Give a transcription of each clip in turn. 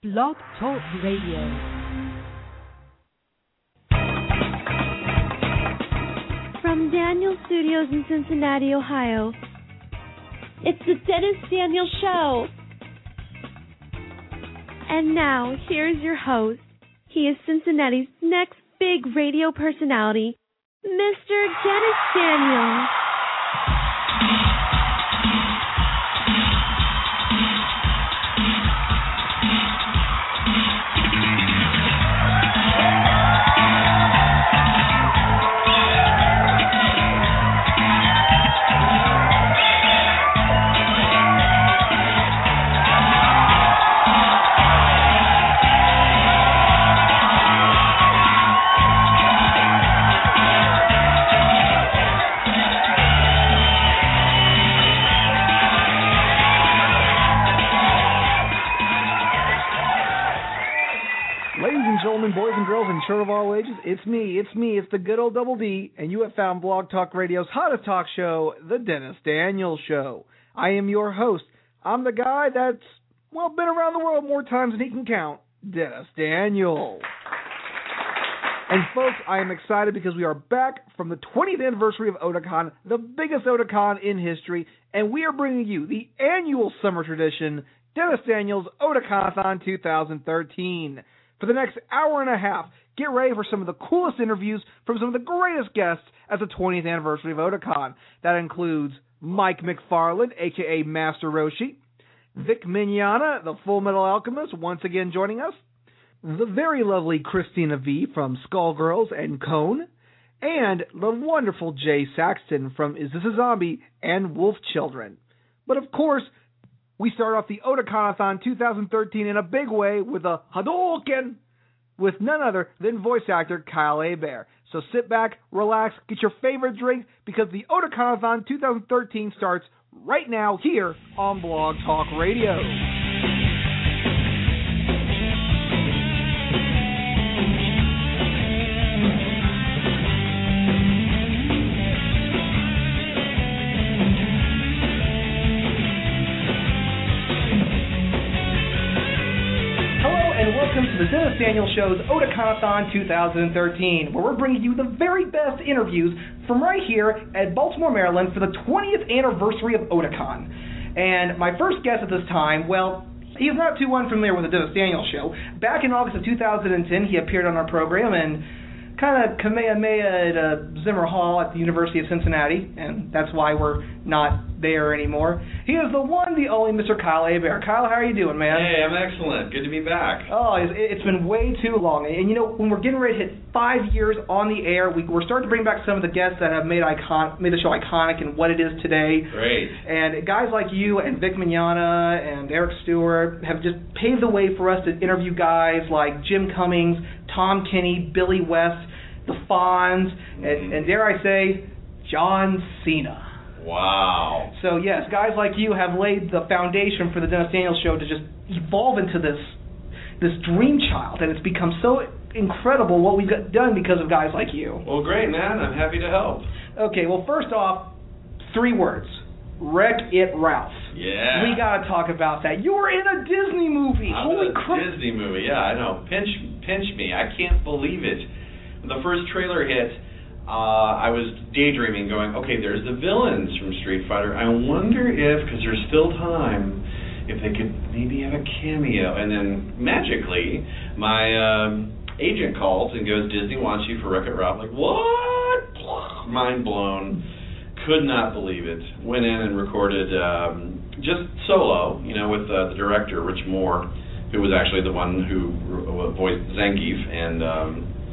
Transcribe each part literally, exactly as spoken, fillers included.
Blog Talk Radio. From Daniel Studios in Cincinnati, Ohio, it's the Dennis Daniel Show. And now, here's your host. He is Cincinnati's next big radio personality, Mister Dennis Daniel. Boys and girls and children of all ages, it's me, it's me, it's the good old Double D, and you have found Blog Talk Radio's hottest talk show, The Dennis Daniel Show. I am your host. I'm the guy that's, well, been around the world more times than he can count, Dennis Daniel. And folks, I am excited because we are back from the twentieth anniversary of Otakon, the biggest Otakon in history, and we are bringing you the annual summer tradition, Dennis Daniel's Otakonathon two thousand thirteen. For the next hour and a half, get ready for some of the coolest interviews from some of the greatest guests at the twentieth anniversary of Otakon. That includes Mike McFarland, a k a. Master Roshi, Vic Mignogna, the Full Metal Alchemist, once again joining us, the very lovely Christina V. from Skullgirls and Cone, and the wonderful Jay Saxton from Is This a Zombie and Wolf Children. But of course, we start off the Otakonathon two thousand thirteen in a big way with a Hadouken with none other than voice actor Kyle Hebert. So sit back, relax, get your favorite drink, because the Otakonathon two thousand thirteen starts right now here on Blog Talk Radio. Welcome to the Dennis Daniel Show's Otakonathon two thousand thirteen, where we're bringing you the very best interviews from right here at Baltimore, Maryland for the twentieth anniversary of Otakon. And my first guest at this time, well, he's not too unfamiliar with the Dennis Daniel Show. Back in August of two thousand ten, he appeared on our program and kind of kamehameha at uh, Zimmer Hall at the University of Cincinnati, and that's why we're not there anymore. He is the one, the only Mister Kyle Hebert. Kyle, how are you doing, man? Hey, I'm excellent. Good to be back. Oh, it's, it's been way too long. And, you know, when we're getting ready to hit five years on the air, we, we're starting to bring back some of the guests that have made icon, made the show iconic and what it is today. Great. And guys like you and Vic Mignogna and Eric Stewart have just paved the way for us to interview guys like Jim Cummings, Tom Kenny, Billy West, the Fonz, mm-hmm. and, and dare I say, John Cena. Wow. So, yes, guys like you have laid the foundation for the Dennis Daniel Show to just evolve into this this dream child, and it's become so incredible what we've got done because of guys like you. Well, great, man. I'm happy to help. Okay, well, first off, three words. Wreck-It Ralph. Yeah. We got to talk about that. You were in a Disney movie. I'm Holy in a crap. Disney movie, yeah, I know. Pinch, pinch me. I can't believe it. When the first trailer hit, Uh, I was daydreaming, going, okay, there's the villains from Street Fighter. I wonder if, because there's still time, if they could maybe have a cameo. And then, magically, my um, agent calls and goes, Disney wants you for Wreck-It Ralph. Like, what? Mind blown. Could not believe it. Went in and recorded um, just solo, you know, with uh, the director, Rich Moore, who was actually the one who voiced Zangief, and Um,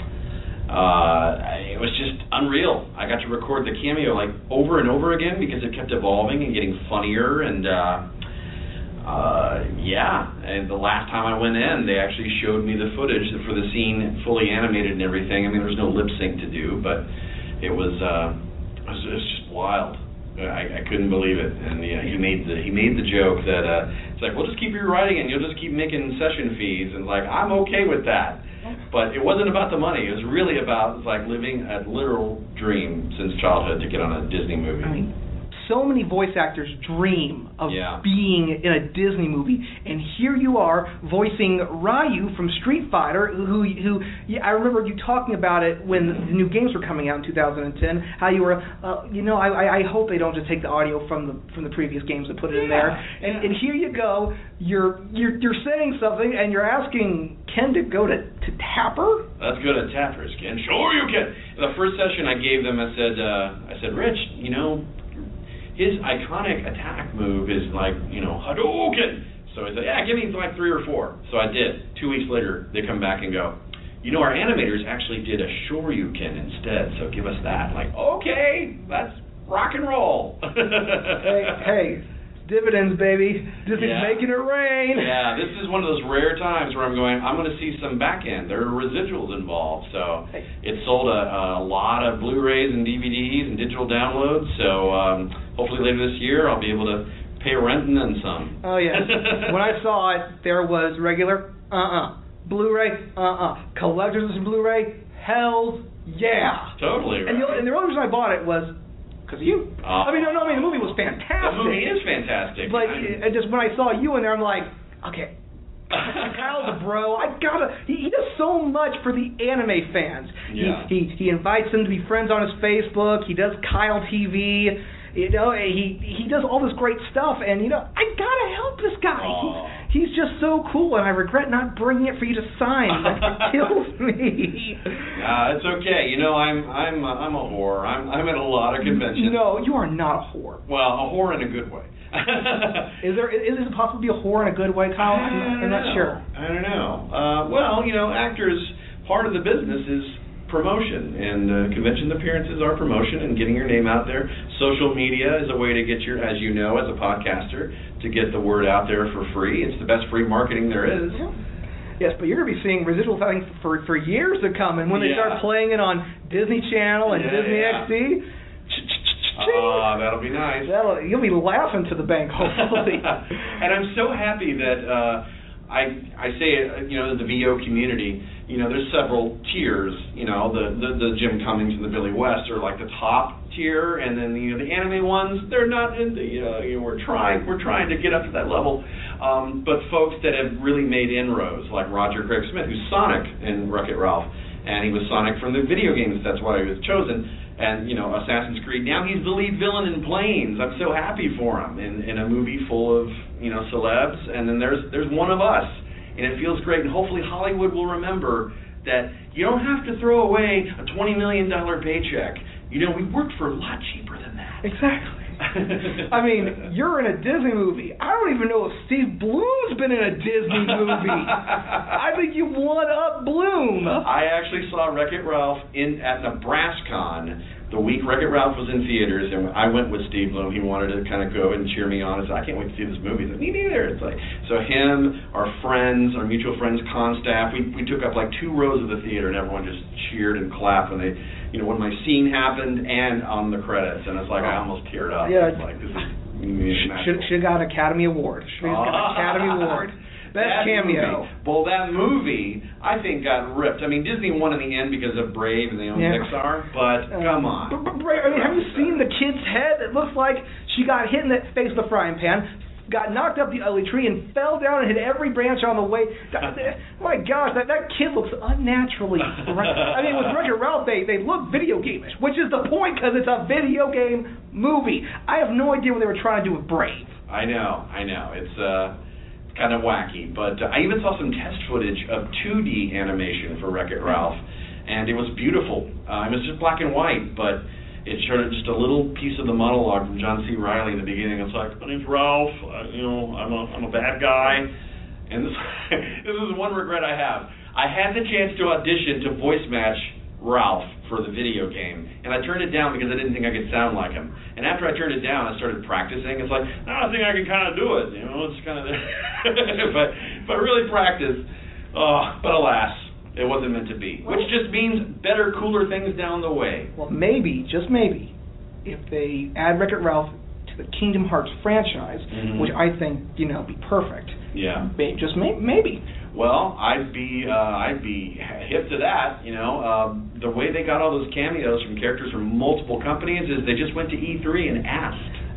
Uh, it was just unreal. I got to record the cameo like over and over again because it kept evolving and getting funnier, and uh, uh, yeah. And the last time I went in, they actually showed me the footage for the scene, fully animated and everything. I mean, there was no lip sync to do, but it was uh, it was, it was just wild. I, I couldn't believe it, and yeah, he made the he made the joke that uh, it's like, we'll just keep rewriting it, and you'll just keep making session fees, and like, I'm okay with that. But it wasn't about the money. It was really about like living a literal dream since childhood to get on a Disney movie. I mean, so many voice actors dream of yeah. being in a Disney movie, and here you are voicing Ryu from Street Fighter, who, who yeah, I remember you talking about it when the new games were coming out in two thousand ten, how you were, uh, you know, I, I hope they don't just take the audio from the from the previous games and put it in yeah, there. Yeah. And, and here you go, you're, you're, you're saying something, and you're asking Ken to go to, to Tapper? Let's go to Tapper's, Ken. Sure you can. The first session I gave them, I said, uh, I said, Rich, you know, his iconic attack move is like, you know, Hadouken. So I said, yeah, give me like three or four. So I did. Two weeks later, they come back and go, you know, our animators actually did a Shoryuken instead, so give us that. Like, okay, that's rock and roll. hey, hey, dividends, baby. Disney's yeah. making it rain. Yeah, this is one of those rare times where I'm going, I'm going to see some back end. There are residuals involved. So it sold a, a lot of Blu-rays and D V Ds and digital downloads. So um, hopefully later this year I'll be able to pay rent and then some. Oh, yes. When I saw it, there was regular, uh-uh. Blu-ray, uh-uh. Collector's edition Blu-ray, hells yeah. Totally right. And the, and the only reason I bought it was because of you. Uh, I mean, no, no, I mean, the movie was fantastic. The movie is fantastic. But it, just when I saw you in there, I'm like, okay, Kyle's a bro. I gotta. He, he does so much for the anime fans. Yeah. He, he he invites them to be friends on his Facebook. He does Kyle T V. You know, he he does all this great stuff, and you know, I gotta help this guy. He's, he's just so cool, and I regret not bringing it for you to sign. That kills me. Uh, it's okay. You know, I'm I'm uh, I'm a whore. I'm I'm at a lot of conventions. No, you are not a whore. Well, a whore in a good way. is there is it possible to be a whore in a good way, Kyle? I'm, I'm not know. sure. I don't know. Uh, well, you know, actors, part of the business is promotion, and uh, convention appearances are promotion and getting your name out there. Social media is a way to get your, as you know, as a podcaster, to get the word out there for free. It's the best free marketing there is. Yeah. Yes, but you're going to be seeing residuals, I think, for for years to come, and when they yeah. start playing it on Disney Channel and yeah, Disney yeah. X D, Ah, uh, that'll be nice. That'll, you'll be laughing to the bank, hopefully. And I'm so happy that uh, I I say it, you know, the V O community. You know, there's several tiers. You know, the, the the Jim Cummings and the Billy West are like the top tier, and then you know the anime ones, they're not in the. Uh, you know, we're trying we're trying to get up to that level. Um, but folks that have really made inroads, like Roger Craig Smith, who's Sonic in Wreck-It Ralph, and he was Sonic from the video games. That's why he was chosen. And, you know, Assassin's Creed, now he's the lead villain in Planes. I'm so happy for him in, in a movie full of, you know, celebs. And then there's there's one of us. And it feels great. And hopefully Hollywood will remember that you don't have to throw away a twenty million dollars paycheck. You know, we worked for a lot cheaper than that. Exactly. I mean, you're in a Disney movie. I don't even know if Steve Bloom's been in a Disney movie. I think you one up Bloom. I actually saw Wreck-It Ralph in at NebraskaCon the week Wreck-It Ralph was in theaters, and I went with Steve Bloom. He wanted to kind of go and cheer me on. I said, I can't wait to see this movie. He said, me neither. It's like, so him, our friends, our mutual friends, con staff, we we took up like two rows of the theater, and everyone just cheered and clapped when they, you know, when my scene happened and on the credits, and it's like I almost teared up. Yeah, it's like this is should should have got an Academy Award. Should have got an Academy Award. Best that cameo. Movie, well, that movie, I think, got ripped. I mean, Disney won in the end because of Brave and they own yeah. Pixar, but uh, come on. But, but Brave, I mean, have you seen the kid's head? It looks like she got hit in the face with a frying pan, got knocked up the ugly tree, and fell down and hit every branch on the way. My gosh, that, that kid looks unnaturally bright. I mean, with Wreck-It Ralph, they, they look video game-ish, which is the point because it's a video game movie. I have no idea what they were trying to do with Brave. I know, I know. It's uh, kind of wacky, but uh, I even saw some test footage of two D animation for Wreck-It Ralph, and it was beautiful. Uh, it was just black and white, but it showed just a little piece of the monologue from John C. Reilly in the beginning. It's like, my name's Ralph, uh, you know, I'm a I'm a bad guy, and this this is one regret I have. I had the chance to audition to voice match Ralph for the video game, and I turned it down because I didn't think I could sound like him. And after I turned it down, I started practicing. It's like, no, I think I can kind of do it, you know, it's kind of but but really practice. Oh, but alas, it wasn't meant to be, which just means better, cooler things down the way. Well, maybe, just maybe, if they add Wreck-It Ralph to the Kingdom Hearts franchise, mm-hmm. which I think, you know, be perfect. Yeah. Maybe, just may, maybe. Well, I'd be uh, I'd be hip to that. You know, uh, the way they got all those cameos from characters from multiple companies is they just went to E three and asked.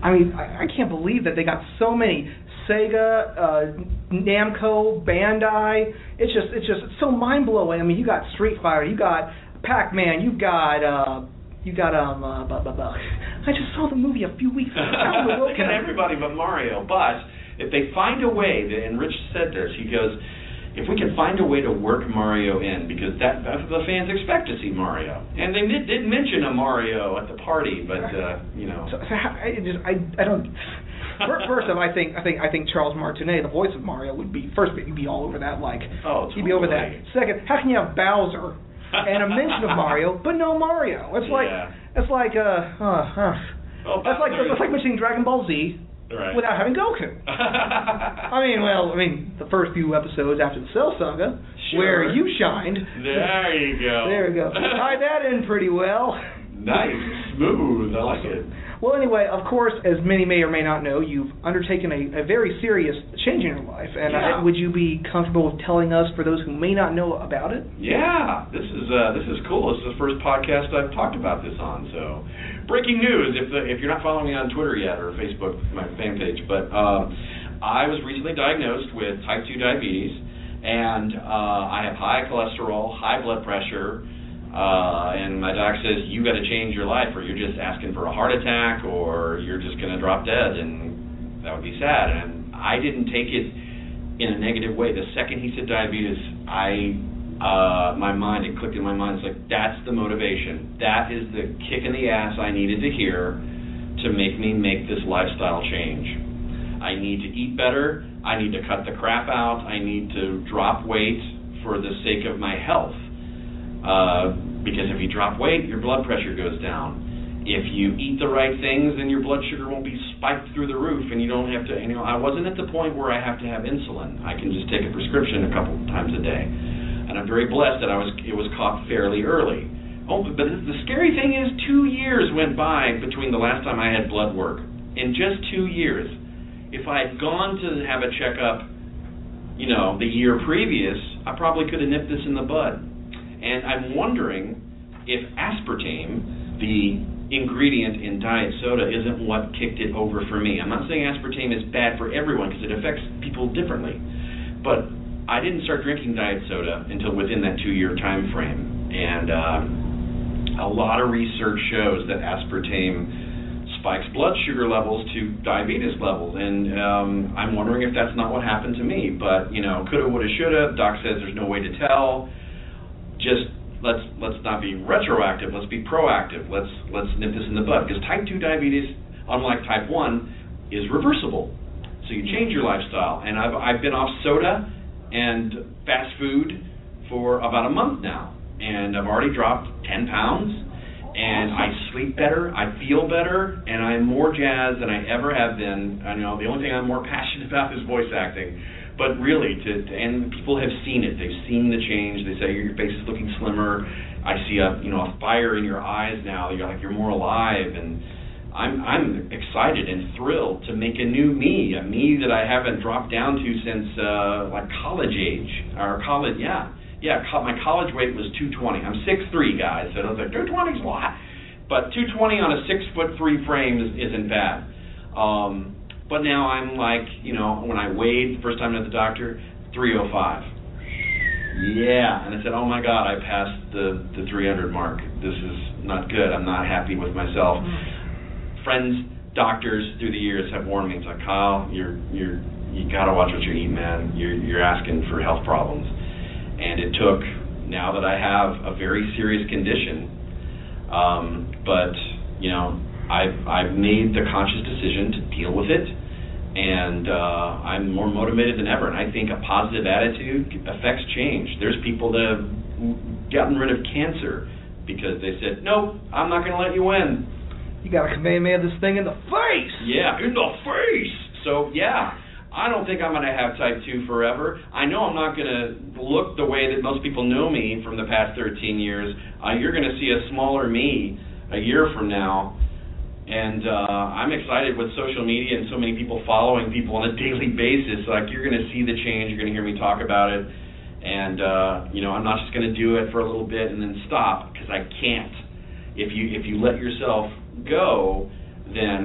I mean, I, I can't believe that they got so many. Sega, uh, Namco, Bandai. It's just, it's just it's so mind blowing. I mean, you got Street Fighter, you got Pac-Man, you got, uh, you got um, uh, blah, blah, blah. I just saw the movie a few weeks ago. They got everybody but Mario. But if they find a way, and Rich said this, he goes, if we can find a way to work Mario in, because that, that's what the fans expect to see Mario. And they did, did mention a Mario at the party, but uh, you know. So, so I just, I, I don't. First off, I think I think I think Charles Martinet, the voice of Mario, would be first. He'd be all over that. Like, oh, he'd be over that. Second, how can you have Bowser and a mention of Mario, but no Mario? It's like yeah. it's like uh, uh, uh well, that's like that's like mentioning Dragon Ball Z right. without having Goku. I mean, well, I mean, the first few episodes after the Cell Saga, sure. where you shined. There you go. There you go. Tied that in pretty well. Nice, smooth. I like it. Well, anyway, of course, as many may or may not know, you've undertaken a, a very serious change in your life. And yeah. uh, would you be comfortable with telling us, for those who may not know about it? Yeah, this is uh, this is cool. This is the first podcast I've talked about this on. So, breaking news! If the, if you're not following me on Twitter yet or Facebook, my fan page, but um, I was recently diagnosed with type two diabetes, and uh, I have high cholesterol, high blood pressure. Uh, and my doc says, you got to change your life, or you're just asking for a heart attack, or you're just going to drop dead, and that would be sad. And I didn't take it in a negative way. The second he said diabetes, I, uh, my mind, it clicked in my mind. It's like, that's the motivation. That is the kick in the ass I needed to hear to make me make this lifestyle change. I need to eat better. I need to cut the crap out. I need to drop weight for the sake of my health. Uh, because if you drop weight, your blood pressure goes down. If you eat the right things, then your blood sugar won't be spiked through the roof, and you don't have to, you know, I wasn't at the point where I have to have insulin. I can just take a prescription a couple times a day. And I'm very blessed that I was, it was caught fairly early. Oh, but the scary thing is two years went by between the last time I had blood work. In just two years. If I had gone to have a checkup, you know, the year previous, I probably could have nipped this in the bud. And I'm wondering if aspartame, the ingredient in diet soda, isn't what kicked it over for me. I'm not saying aspartame is bad for everyone because it affects people differently. But I didn't start drinking diet soda until within that two-year time frame. And uh, a lot of research shows that aspartame spikes blood sugar levels to diabetes levels. And um, I'm wondering if that's not what happened to me. But, you know, coulda, woulda, shoulda. Doc says there's no way to tell. Just let's let's not be retroactive. Let's be proactive. Let's let's nip this in the bud, because type two diabetes, unlike type one, is reversible. So you change your lifestyle. And I've I've been off soda and fast food for about a month now, and I've already dropped ten pounds. And I sleep better, I feel better, and I'm more jazzed than I ever have been. I know the only thing I'm more passionate about is voice acting. But really, to, to and people have seen it. They've seen the change. They say your face is looking slimmer. I see a you know a fire in your eyes now. You're like you're more alive, and I'm I'm excited and thrilled to make a new me, a me that I haven't dropped down to since uh, like college age or college. Yeah, yeah. Co- my college weight was two twenty. I'm six three, guys. So I was like two twenty's a lot, but two twenty on a six foot three frame is, isn't bad. Um, But now I'm like, you know, when I weighed the first time at the doctor, three oh five. Yeah, and I said, oh my God, I passed the, the three hundred mark. This is not good. I'm not happy with myself. Mm-hmm. Friends, doctors through the years have warned me. It's like, Kyle, you're you're you gotta watch what you eat, man. You're you're asking for health problems. And it took, now that I have a very serious condition, um, but you know. I've, I've made the conscious decision to deal with it, and uh, I'm more motivated than ever. And I think a positive attitude affects change. There's people that have gotten rid of cancer because they said, nope, I'm not going to let you win. You got to Kamehameha this thing in the face. Yeah, in the face. So, yeah, I don't think I'm going to have type two forever. I know I'm not going to look the way that most people know me from the past thirteen years. Uh, you're going to see a smaller me a year from now. And uh, I'm excited with social media and so many people following people on a daily basis. Like, you're going to see the change. You're going to hear me talk about it. And, uh, you know, I'm not just going to do it for a little bit and then stop, because I can't. If you if you let yourself go, then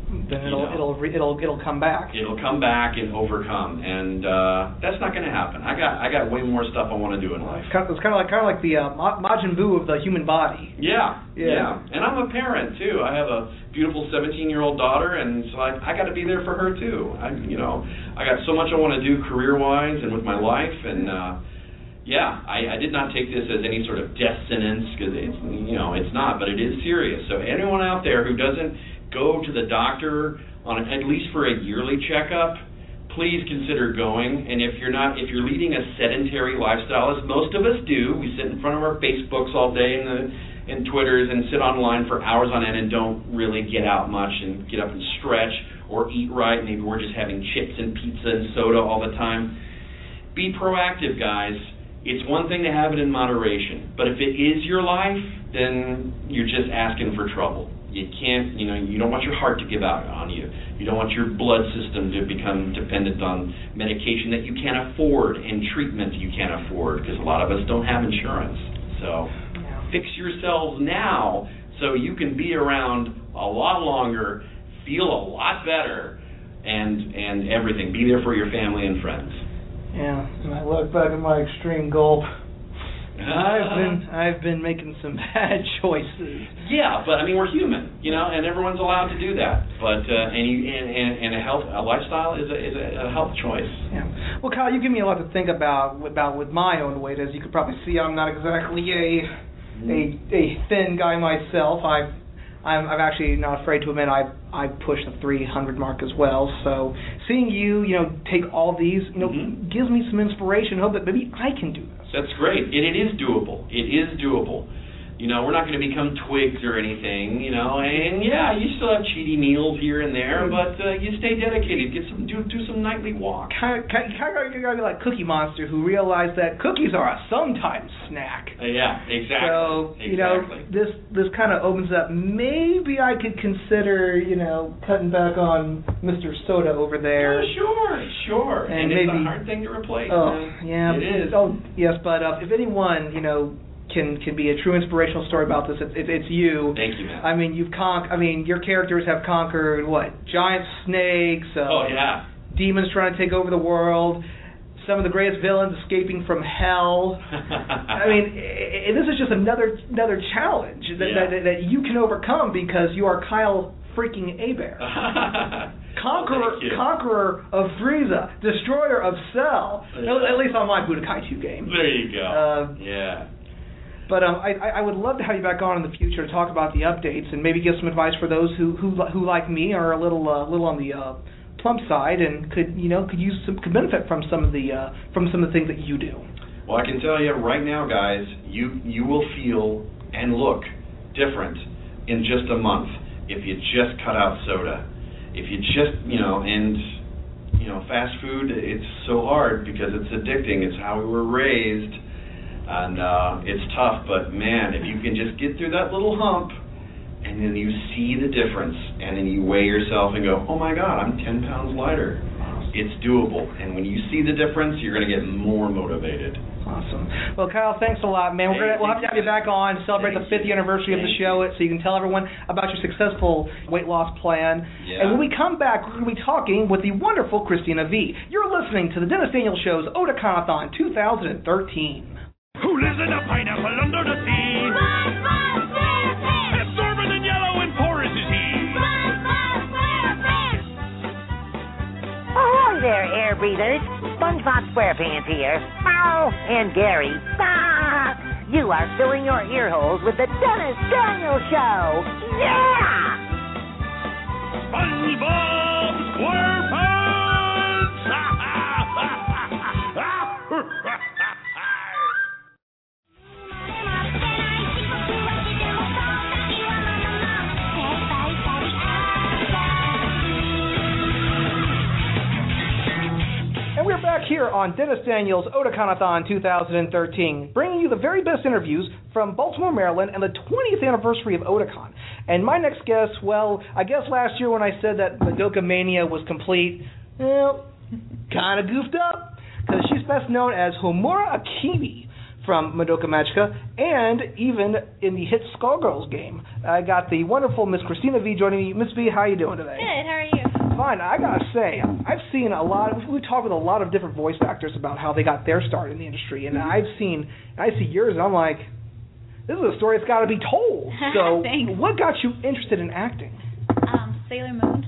then it'll you know, it'll re- it'll it'll come back. It'll come back and overcome, and uh, that's not going to happen. I got I got way more stuff I want to do in life. It's kind of, it's kind of like kind of like the uh, Ma- Majin Buu of the human body. Yeah, yeah, yeah, and I'm a parent too. I have a beautiful seventeen-year-old daughter, and so I I got to be there for her too. I you know I got so much I want to do career-wise and with my life, and uh, yeah, I, I did not take this as any sort of death sentence, because it's you know it's not, but it is serious. So anyone out there who doesn't go to the doctor on at least for a yearly checkup, please consider going. And if you're not, if you're leading a sedentary lifestyle, as most of us do, we sit in front of our Facebooks all day and the and Twitters and sit online for hours on end and don't really get out much and get up and stretch or eat right. Maybe we're just having chips and pizza and soda all the time. Be proactive, guys. It's one thing to have it in moderation, but if it is your life, then you're just asking for trouble. You can't, you know, you don't want your heart to give out on you. You don't want your blood system to become dependent on medication that you can't afford and treatment you can't afford, because a lot of us don't have insurance. So fix yourselves now so you can be around a lot longer, feel a lot better, and and everything. Be there for your family and friends. Yeah, and I look back at my extreme gulp. I've been I've been making some bad choices. Yeah, but I mean we're human, you know, and everyone's allowed to do that. But uh, and you and, and, and a health a lifestyle is a is a, a health choice. Yeah. Well, Kyle, you give me a lot to think about about with my own weight. As you could probably see, I'm not exactly a a a thin guy myself. I've I'm I'm actually not afraid to admit I I pushed the three hundred mark as well. So seeing you, you know, take all these, you know, mm-hmm. gives me some inspiration. Hope that maybe I can do this. That's great. It, it is doable. It is doable. You know, we're not going to become twigs or anything, you know, and yeah, you still have cheaty meals here and there, but uh, you stay dedicated. Get some, do, do some nightly walks. Kind of, kind of, kind of like Cookie Monster, who realized that cookies are a sometimes snack. Uh, yeah, exactly. So, exactly. you know, this this kind of opens up. Maybe I could consider, you know, cutting back on Mister Soda over there. Oh, sure, sure. And, and maybe, it's a hard thing to replace. Oh, man. yeah. It is. Oh, yes, but uh, if anyone, you know, can can be a true inspirational story about this, It's, it's, it's you. Thank you, man. I mean, you've con- I mean, your characters have conquered what? Giant snakes. Uh, oh yeah. Demons trying to take over the world. Some of the greatest villains escaping from hell. I mean, I- I- this is just another another challenge that, Yeah. that that you can overcome because you are Kyle freaking Hebert. Conqueror, well, conqueror of Frieza, destroyer of Cell. Yeah. At least on my Budokai two game. There you go. Uh, yeah. But um, I, I would love to have you back on in the future to talk about the updates and maybe give some advice for those who who, who like me are a little uh, little on the uh, plump side and could you know could use some could benefit from some of the uh, from some of the things that you do. Well, I can tell you right now, guys, you you will feel and look different in just a month if you just cut out soda. If you just you know and you know fast food, it's so hard because it's addicting. It's how we were raised. And uh, it's tough, but man, if you can just get through that little hump, and then you see the difference, and then you weigh yourself and go, oh my God, I'm ten pounds lighter. It's doable. And when you see the difference, you're going to get more motivated. Awesome. Well, Kyle, thanks a lot, man. We're gonna, we'll have to have you back on to celebrate the fifth anniversary of the show, so you can tell everyone about your successful weight loss plan. Yeah. And when we come back, we're going to be talking with the wonderful Christina V. You're listening to the Dennis Daniel Show's Otakon-a-thon twenty thirteen. Who lives in a pineapple under the sea? SpongeBob SquarePants! Absorbent and yellow and porous is he. SpongeBob SquarePants! Ahoy there, air breathers. SpongeBob SquarePants here. Ow! And Gary. Ah! You are filling your ear holes with the Dennis Daniel Show. Yeah! SpongeBob SquarePants! And we're back here on Dennis Daniel's Otakon-a-thon twenty thirteen, bringing you the very best interviews from Baltimore, Maryland, and the twentieth anniversary of Otakon. And my next guest, well, I guess last year when I said that Madoka Mania was complete, well, kind of goofed up, because she's best known as Homura Akemi, from Madoka Magica, and even in the hit Skullgirls game. I got the wonderful Miss Christina V joining me. Miss V, how are you doing today? Good, how are you? Fine. I gotta say, I've seen a lot of, we talk with a lot of different voice actors about how they got their start in the industry, and I've seen, I see yours, and I'm like, this is a story that's got to be told. So, what got you interested in acting? Um, Sailor Moon.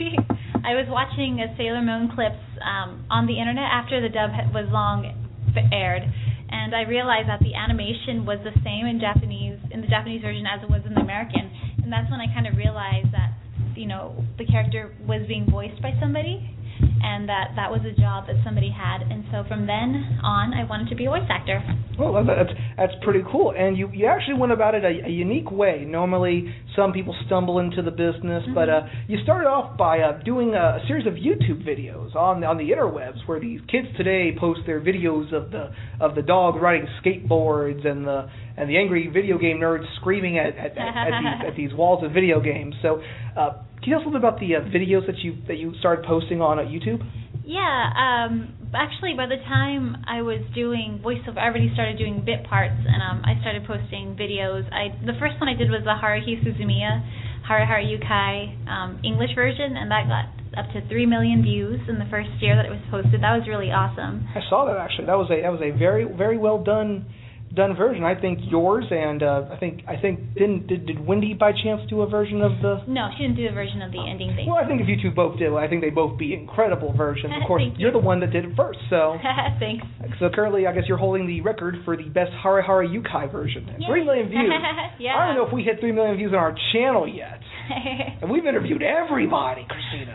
I was watching a Sailor Moon clips um, on the internet after the dub was long aired, and I realized that the animation was the same in Japanese, in the Japanese version as it was in the American, and that's when I kind of realized that, you know, the character was being voiced by somebody, and that that was a job that somebody had, and so from then on, I wanted to be a voice actor. Well, that's that's pretty cool, and you, you actually went about it a, a unique way. Normally, some people stumble into the business, mm-hmm. but uh, you started off by uh, doing a, a series of YouTube videos on on the interwebs, where these kids today post their videos of the of the dog riding skateboards and the and the angry video game nerds screaming at at, at, at, these, at these walls of video games. So. Uh, Can you tell us a little bit about the uh, videos that you that you started posting on uh, YouTube? Yeah, um, actually, by the time I was doing voiceover, I already started doing bit parts, and um, I started posting videos. I the first one I did was the Haruhi Suzumiya Haru Haru Yukai um, English version, and that got up to three million views in the first year that it was posted. That was really awesome. I saw that actually. That was a that was a very very well done. done version. I think yours and uh, I think I think didn't did, did Wendy by chance do a version of the? No, she didn't do a version of the ending thing. Well, I think if you two both did, I think they both be incredible versions. Of course, Thank you're you. the one that did it first, so. Thanks. So currently, I guess you're holding the record for the best Haru Haru Yukai version. Yeah. Three million views. Yeah. I don't know if we hit three million views on our channel yet, and we've interviewed everybody, Christina.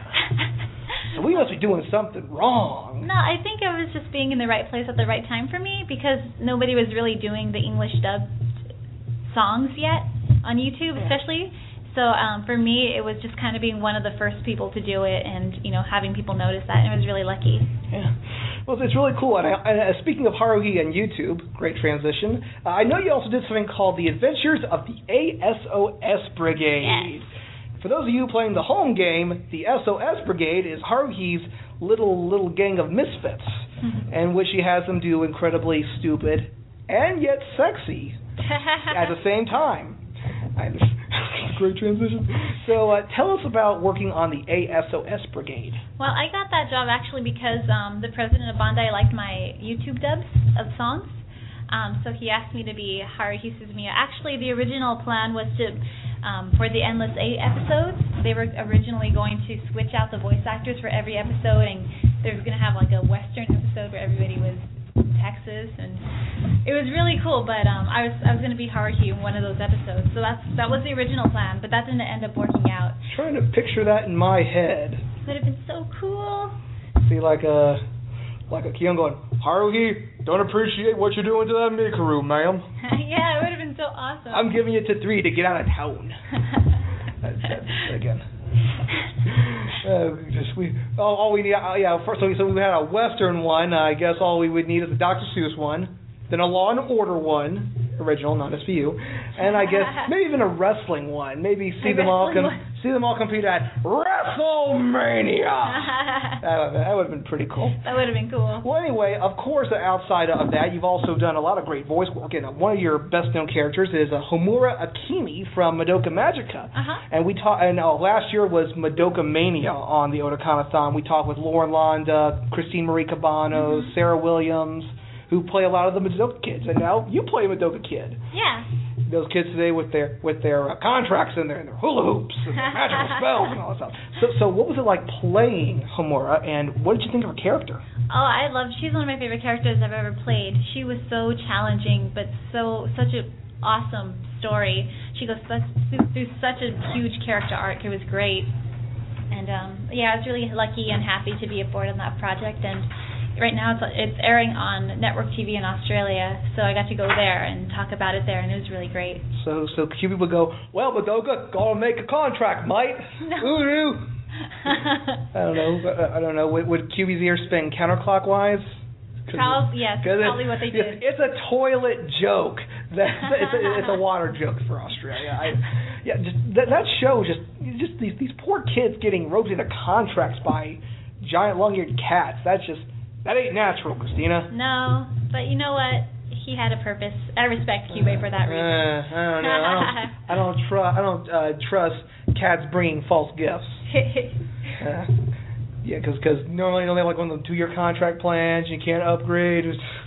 So we must be doing something wrong. No, I think it was just being in the right place at the right time for me, because nobody was really doing the English dubbed songs yet on YouTube, Yeah. especially. So um, for me, it was just kind of being one of the first people to do it, and you know, having people notice that, and I was really lucky. Yeah. Well, it's really cool. And, I, and uh, speaking of Haruhi and YouTube, great transition. Uh, I know you also did something called The Adventures of the A S O S Brigade. Yes. For those of you playing the home game, the S O S Brigade is Haruhi's little little gang of misfits, in which she has them do incredibly stupid and yet sexy at the same time. I Great transition. So uh, tell us about working on the A S O S Brigade. Well, I got that job actually because um, the president of Bandai liked my YouTube dubs of songs. Um, so he asked me to be Haruhi Suzumiya. Actually, the original plan was to, um, for the Endless Eight episodes, they were originally going to switch out the voice actors for every episode, and they were going to have like a Western episode where everybody was Texas, and it was really cool. But um, I was I was going to be Haruhi in one of those episodes, so that's that was the original plan. But that didn't end up working out. Trying to picture that in my head. Would have been so cool. See, like a like a Kion going, Haruhi, don't appreciate what you're doing to that Mikaru, ma'am. Yeah, it would have been so awesome. I'm giving it to three to get out of town. that's, that's, again. Uh, just we all, all we need. Uh, yeah, first so we, so we had a Western one. Uh, I guess all we would need is a Doctor Seuss one, then a Law and Order one, original, not S V U, and I guess maybe even a wrestling one. Maybe see A them all com- wrestling one. see them all compete at WrestleMania. that would that would have been pretty cool. That would have been cool. Well, anyway, of course, outside of that, you've also done a lot of great voice work. And one of your best-known characters is uh, Homura Akemi from Madoka Magica. Uh-huh. And we talked. And uh, last year was Madoka Mania on the Otakanathon. We talked with Lauren Londa, Christine Marie Cabanos, Mm-hmm. Sarah Williams, who play a lot of the Madoka kids. And now you play a Madoka kid. Yeah. Those kids today with their with their uh, contracts in there and their hula hoops and their magical spells and all that stuff. So, so what was it like playing Homura, and what did you think of her character? Oh, I love. She's one of my favorite characters I've ever played. She was so challenging, but so such an awesome story. She goes such, through such a huge character arc. It was great, and um, yeah, I was really lucky and happy to be aboard on that project. And right now it's it's airing on network T V in Australia, so I got to go there and talk about it there, and it was really great. So, so Q B would go, well, Madoka, gotta make a contract, mate. No. Ooh, I don't know. I don't know. Would, would Q B's ears spin counterclockwise? Probably, yes, probably it, what they did. It's, it's a toilet joke. That it's, a, it's a water joke for Australia. I, yeah, just that, that show just just these these poor kids getting roped into contracts by giant long-eared cats. That's just that ain't natural, Christina. No, but you know what? he had a purpose. I respect Cube for that reason. Uh, I don't know. I don't. I don't trust. I don't uh, trust cats bringing false gifts. uh, yeah, because because normally you know, they have like one of them two-year contract plans. You can't upgrade.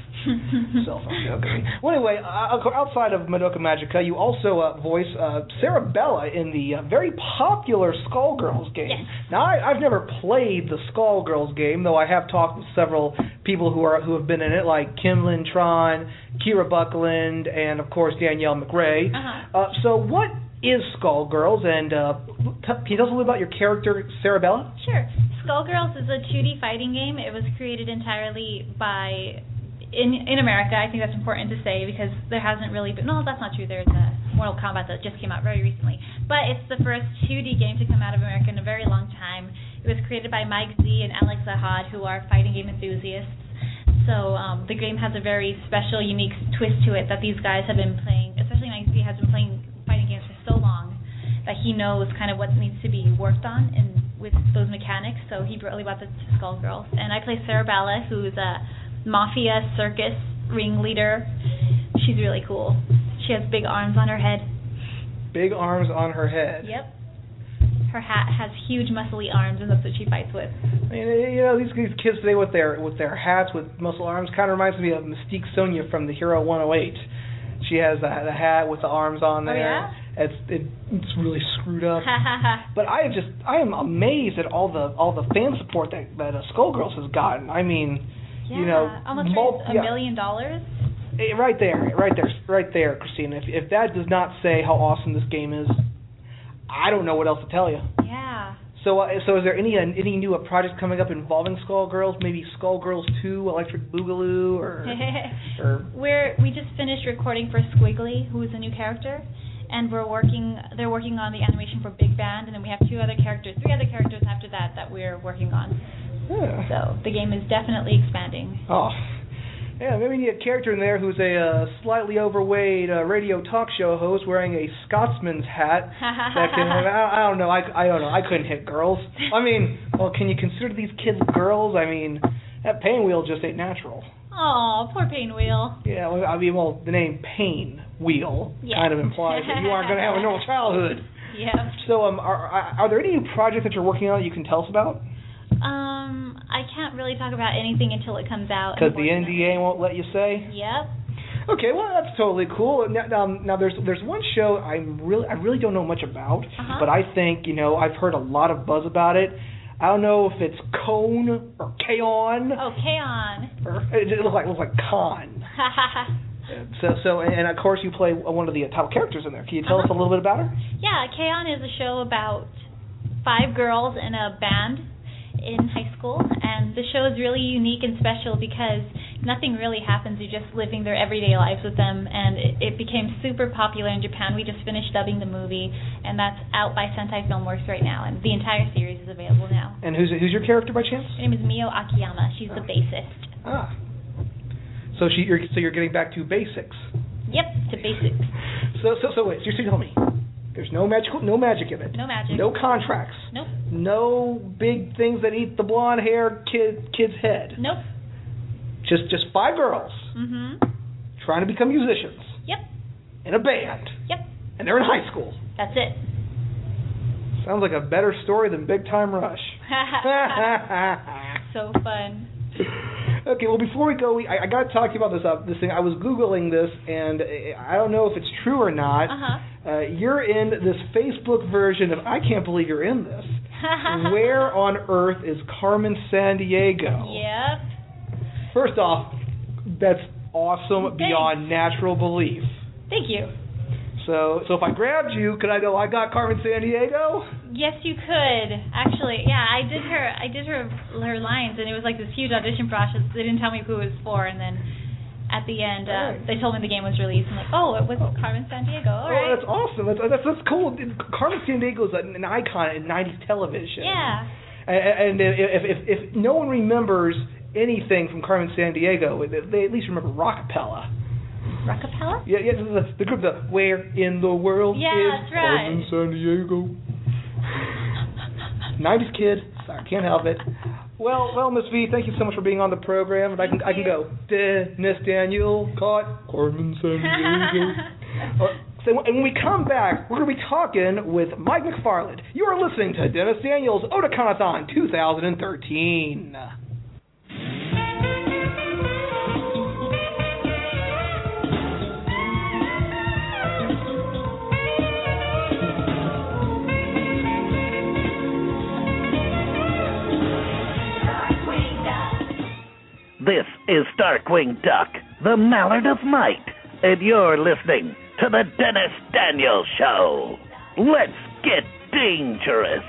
Cell phone joke. Well, anyway, uh, outside of Madoka Magica, you also uh, voice uh, Cerebella in the uh, very popular Skullgirls game. Yes. Now, I, I've never played the Skullgirls game, though I have talked with several people who are who have been in it, like Kim Lin Tron, Kira Buckland, and of course Danielle McRae. Uh-huh. Uh, so, what is Skullgirls, and uh, t- can you tell us a little about your character, Cerebella? Sure. Skullgirls is a two D fighting game. It was created entirely by. In in America, I think that's important to say because there hasn't really been, no, that's not true. There's a Mortal Kombat that just came out very recently. But it's the first two D game to come out of America in a very long time. It was created by Mike Z and Alex Zahad, who are fighting game enthusiasts. So um, the game has a very special, unique twist to it that these guys have been playing, especially Mike Z has been playing fighting games for so long that he knows kind of what needs to be worked on in, with those mechanics. So he really brought this to Skullgirls. And I play Cerebella, who's a mafia circus ringleader. She's really cool. She has big arms on her head. Big arms on her head. Yep. Her hat has huge muscly arms, and that's what she fights with. I mean, you know, these, these kids today with their with their hats with muscle arms kind of reminds me of Mystique Sonia from the Hero one oh eight. She has the, the hat with the arms on there. Oh, yeah? It's it, it's really screwed up. But I just I am amazed at all the all the fan support that that uh, Skullgirls has gotten. I mean. Yeah, you know, almost mul- a yeah. million dollars. Eh, Right there, right there, right there, Christina. If if that does not say how awesome this game is, I don't know what else to tell you. Yeah. So, uh, so is there any uh, any new uh, projects coming up involving Skullgirls? Maybe Skullgirls two, Electric Boogaloo, or or We're we just finished recording for Squiggly, who is a new character, and we're working. They're working on the animation for Big Band, and then we have two other characters, three other characters after that that we're working on. yeah. So the game is definitely expanding. Oh. Yeah, maybe we need a character in there who's a uh, slightly overweight uh, radio talk show host wearing a Scotsman's hat. that can, I, I don't know. I, I don't know. I couldn't hit girls. I mean, well, can you consider these kids girls? I mean, that pain wheel just ain't natural. Oh, poor Painwheel. Yeah, well, I mean, well, the name Pain Wheel Yeah. kind of implies that you aren't going to have a normal childhood. Yeah. So, um, are, are there any new projects that you're working on that you can tell us about? Um, I can't really talk about anything until it comes out. Because the N D A won't let you say. Yep. Okay, well that's totally cool. Now, um, now there's there's one show I'm really I really don't know much about, Uh-huh. but I think you know I've heard a lot of buzz about it. I don't know if it's Cone or K-On. Oh, K-On. Or it looks like it looks like Con. So so and of course you play one of the title characters in there. Can you tell Uh-huh. us a little bit about her? Yeah, K-On is a show about five girls in a band in high school, and the show is really unique and special because nothing really happens. You're just living their everyday lives with them, and it, it became super popular in Japan. We just finished dubbing the movie, and that's out by Sentai Filmworks right now, and the entire series is available now. And who's who's your character by chance? Her name is Mio Akiyama. She's the bassist. Ah. So she you're so you're getting back to basics. Yep, to basics. So so so wait, so you're telling me there's no magical no magic in it. No magic. No contracts. Nope. No big things that eat the blonde hair kid kid's head. Nope. Just just five girls Mhm. trying to become musicians Yep. in a band. Yep. And they're in high school. That's it. Sounds like a better story than Big Time Rush. So fun. Okay, well, before we go, we, I, I got to talk to you about this uh, this thing. I was Googling this, and I don't know if it's true or not. Uh-huh. Uh, you're in this Facebook version of I Can't Believe You're in This. Where on earth is Carmen Sandiego? Yep. First off, that's awesome Thanks. beyond natural belief. Thank you. So, so if I grabbed you, could I go, I got Carmen Sandiego? Yes, you could. Actually, yeah, I did her. I did her her lines, and it was like this huge audition process. They didn't tell me who it was for, and then at the end, uh, Right. they told me the game was released. I'm like, oh, it was Carmen Sandiego. All Oh, right. that's awesome. That's, that's that's cool. Carmen Sandiego is an icon in nineties television. Yeah. And, and if, if if no one remembers anything from Carmen Sandiego, they at least remember Rockapella. Rockapella? Yeah, yeah. The, the group, the Where in the World Yeah, is that's right. Carmen Sandiego? nineties kid. Sorry, can't help it. Well, well, Miss V, thank you so much for being on the program, and I can I can go. Dennis Daniel caught Carmen Sandiego. uh, so, and when we come back, we're going to be talking with Mike McFarland. You are listening to Dennis Daniel's Otaconathon twenty thirteen. This is Darkwing Duck, the Mallard of Might, and you're listening to the Dennis Daniel Show. Let's get dangerous.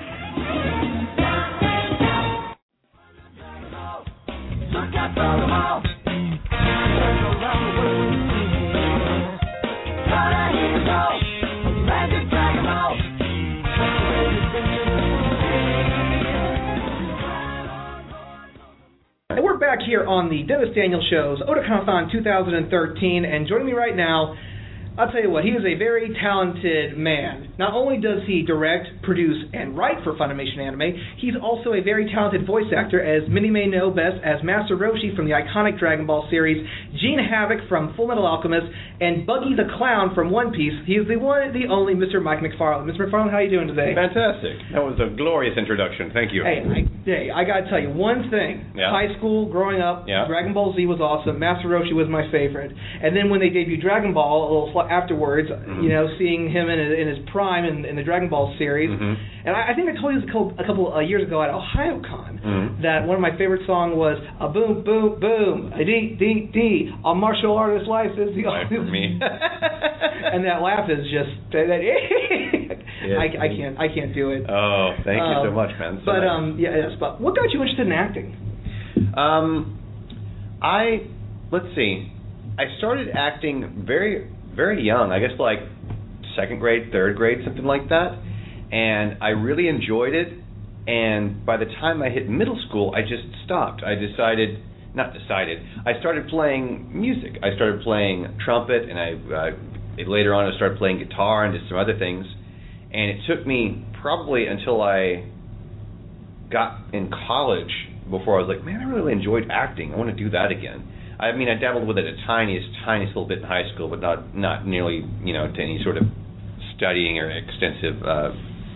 And we're back here on the Dennis Daniel Show's Otaconathon twenty thirteen, and joining me right now, I'll tell you what, he is a very talented man. Not only does he direct, produce, and write for Funimation Anime, he's also a very talented voice actor, as many may know best as Master Roshi from the iconic Dragon Ball series, Gene Havoc from Full Metal Alchemist, and Buggy the Clown from One Piece. He is the one, the only Mister Mike McFarland. Mister McFarland, how are you doing today? Fantastic. That was a glorious introduction. Thank you. Hey, I, hey, I gotta tell you one thing. Yeah. High school, growing up, Yeah. Dragon Ball Z was awesome. Master Roshi was my favorite. And then when they debuted Dragon Ball, a little sl- afterwards, Mhm. you know, seeing him in, in his prime in, in the Dragon Ball series. Mhm. And I, I think I told you this a couple, a couple uh, years ago at OhioCon, Mhm. that one of my favorite songs was a boom, boom, boom, a dee, dee, dee, a martial artist's life is the Life for me. And that laugh is just, that, that Yes. I, I can't, I can't do it. Oh, thank you so Um, much, man. So But nice. um, yeah, yes. But what got you interested in acting? Um, I let's see. I started acting very, very young. I guess like second grade, third grade, something like that. And I really enjoyed it. And by the time I hit middle school, I just stopped. I decided, not decided. I started playing music. I started playing trumpet, and I uh, later on I started playing guitar and did some other things. And it took me probably until I got in college before I was like, man, I really enjoyed acting. I want to do that again. I mean, I dabbled with it a tiniest, tiniest little bit in high school, but not not nearly, you know, to any sort of studying or extensive uh,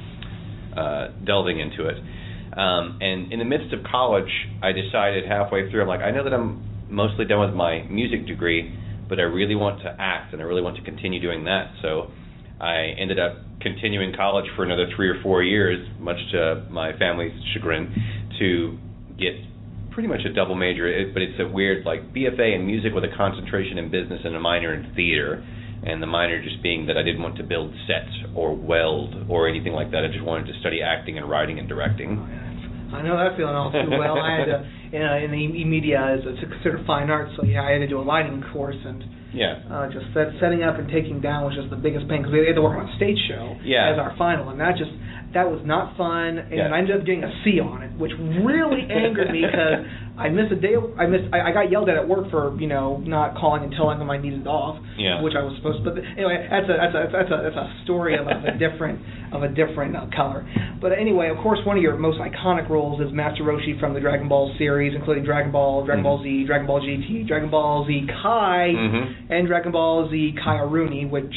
uh, delving into it. Um, and in the midst of college, I decided halfway through, I'm like, I know that I'm mostly done with my music degree, but I really want to act, and I really want to continue doing that. So I ended up continuing college for another three or four years, much to my family's chagrin, to get pretty much a double major, it, but it's a weird, like, B F A in music with a concentration in business and a minor in theater, and the minor just being that I didn't want to build sets or weld or anything like that. I just wanted to study acting and writing and directing. Oh, yeah. I know that feeling all too well. I had to, in, uh, in the e-media, it's considered fine art, so yeah, I had to do a lighting course, and Yeah. uh, just set, setting up and taking down was just the biggest pain, because we had to work on a stage show Yeah. as our final, and that just, that was not fun, and Yeah. I ended up getting a C on it, which really angered me, because I missed a day, I missed, I, I got yelled at at work for, you know, not calling and telling them I needed off, Yeah. which I was supposed to, but anyway, that's a, that's a, that's a, that's a story of a, of a different, of a different uh, color. But anyway, of course, one of your most iconic roles is Master Roshi from the Dragon Ball series, including Dragon Ball, Dragon Mhm. Ball Z, Dragon Ball G T, Dragon Ball Z Kai, Mhm. and Dragon Ball Z Kai Aruni, which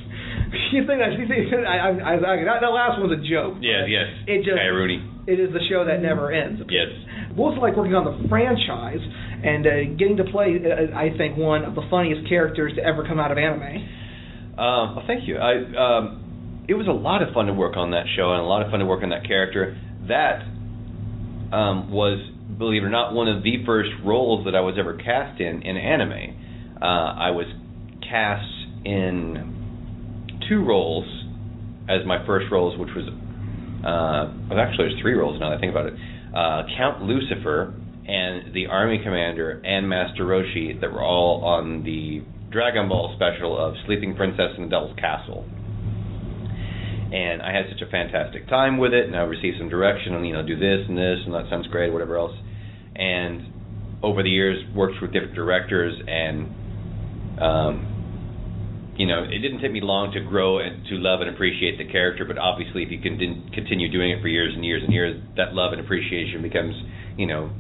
you think that you think I, I, I, I, that, that last one's a joke. Yes, yes. It just Kairuni. it is the show that never ends. Yes. What was it like working on the franchise and uh, getting to play, uh, I think, one of the funniest characters to ever come out of anime? Um, well, thank you. I, um, it was a lot of fun to work on that show and a lot of fun to work on that character. That um, was, believe it or not, one of the first roles that I was ever cast in in anime. Uh, I was cast in two roles as my first roles, which was, uh, well, actually there's three roles now that I think about it. Uh, Count Lucifer and the Army Commander and Master Roshi that were all on the Dragon Ball special of Sleeping Princess in the Devil's Castle. And I had such a fantastic time with it, and I received some direction on, you know, do this and this, and that sounds great, whatever else. And over the years, worked with different directors, and, um, you know, it didn't take me long to grow and to love and appreciate the character, but obviously if you can continue doing it for years and years and years, that love and appreciation becomes, you know,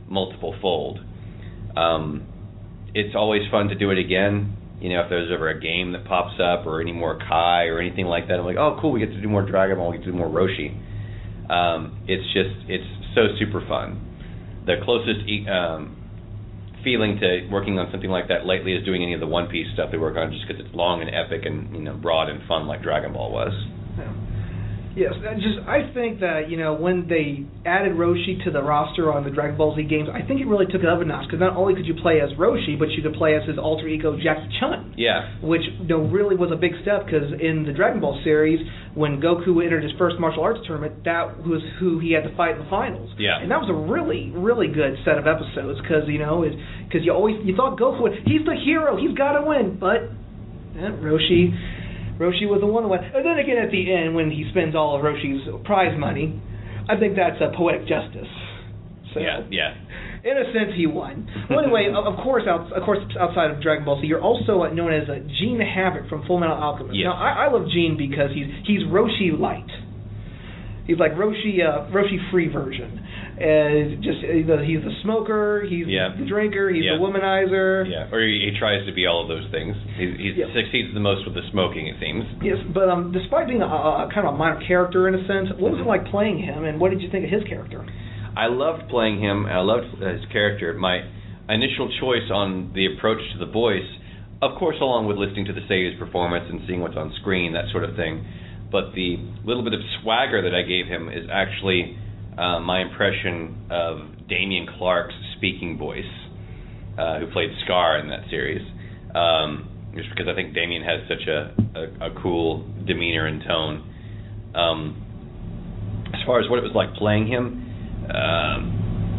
multiple fold. Um, it's always fun to do it again. You know, if there's ever a game that pops up or any more Kai or anything like that, I'm like, oh, cool, we get to do more Dragon Ball, we get to do more Roshi. Um, it's just, it's so super fun. The closest um, feeling to working on something like that lately is doing any of the One Piece stuff they work on, just because it's long and epic and, you know, broad and fun like Dragon Ball was. Yeah. Yes, I just I think that, you know, when they added Roshi to the roster on the Dragon Ball Z games, I think it really took it up a notch, because not only could you play as Roshi, but you could play as his alter ego Jackie Chun. Yeah. Which, you know, really was a big step, because in the Dragon Ball series, when Goku entered his first martial arts tournament, that was who he had to fight in the finals. Yeah. And that was a really, really good set of episodes, because, you know, because you always you thought Goku would, he's the hero, he's got to win, but eh, Roshi. Roshi was the one who went. And then again, at the end, when he spends all of Roshi's prize money, I think that's a poetic justice. So, yeah, yeah. In a sense, he won. Well, anyway, of course, out, of course, outside of Dragon Ball Z, you're also known as uh, Gene Havoc from Full Metal Alchemist. Yes. Now, I, I love Gene because he's he's Roshi light. He's like Roshi, uh, Roshi free version. And just he's the, he's the smoker, he's yeah. the drinker, he's yeah. the womanizer. Yeah, or he, he tries to be all of those things. He, he yeah. succeeds the most with the smoking, it seems. Yes, but um, despite being a, a kind of a minor character in a sense, what was it like playing him, and what did you think of his character? I loved playing him, and I loved his character. My initial choice on the approach to the voice, of course, along with listening to the Seiyu's performance and seeing what's on screen, that sort of thing, but the little bit of swagger that I gave him is actually uh, my impression of Damien Clark's speaking voice, uh, who played Scar in that series. Um, just because I think Damien has such a, a, a cool demeanor and tone. Um, as far as what it was like playing him, um,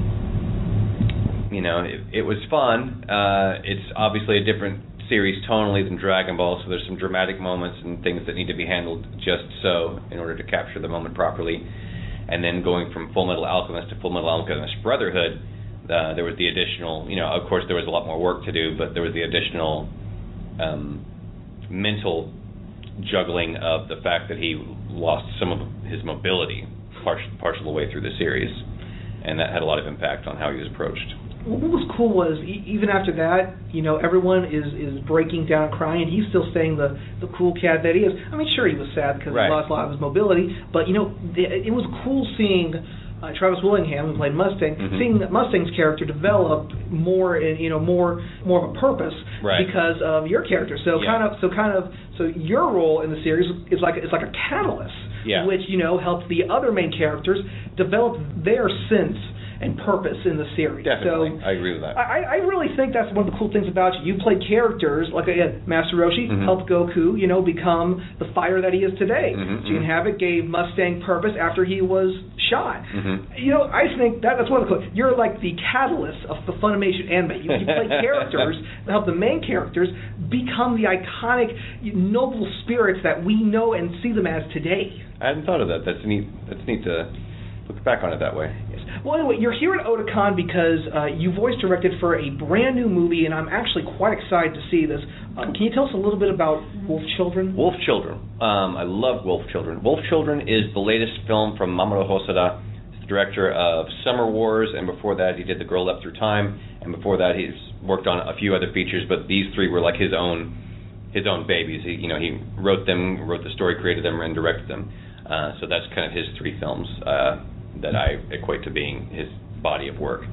you know, it, it was fun. Uh, it's obviously a different series tonally than Dragon Ball, so there's some dramatic moments and things that need to be handled just so in order to capture the moment properly. And then going from Full Metal Alchemist to Full Metal Alchemist Brotherhood, uh, there was the additional, you know, of course there was a lot more work to do, but there was the additional um, mental juggling of the fact that he lost some of his mobility partial, partial the way through the series, and that had a lot of impact on how he was approached. What was cool was, e- even after that, you know, everyone is, is breaking down crying, and he's still staying the, the cool cat that he is. I mean, sure, he was sad because right. he lost a lot of his mobility, but, you know, it, it was cool seeing uh, Travis Willingham, who played Mustang, mm-hmm. seeing that Mustang's character develop more, in, you know, more more of a purpose right. because of your character. So yeah. kind of, so kind of, so your role in the series is like is like a catalyst, yeah. which, you know, helped the other main characters develop their sense and purpose in the series. Definitely, so, I agree with that. I, I really think that's one of the cool things about you. You play characters, like again, Master Roshi mm-hmm. helped Goku, you know, become the fighter that he is today. Mm-hmm, Gene mm-hmm. Havoc gave Mustang purpose after he was shot. Mm-hmm. You know, I think that that's one of the cool. You're like the catalyst of the Funimation anime. You, you play characters that help the main characters become the iconic, noble spirits that we know and see them as today. I hadn't thought of that. That's neat. That's neat to look back on it that way. Yes. Well, anyway, you're here at Otakon because uh, you voice directed for a brand new movie, and I'm actually quite excited to see this. Um, can you tell us a little bit about Wolf Children? Wolf Children. Um, I love Wolf Children. Wolf Children is the latest film from Mamoru Hosoda. He's the director of Summer Wars, and before that he did The Girl Left Through Time, and before that he's worked on a few other features, but these three were like his own his own babies. He, you know, he wrote them, wrote the story, created them, and directed them. Uh, so that's kind of his three films uh, that I equate to being his body of work,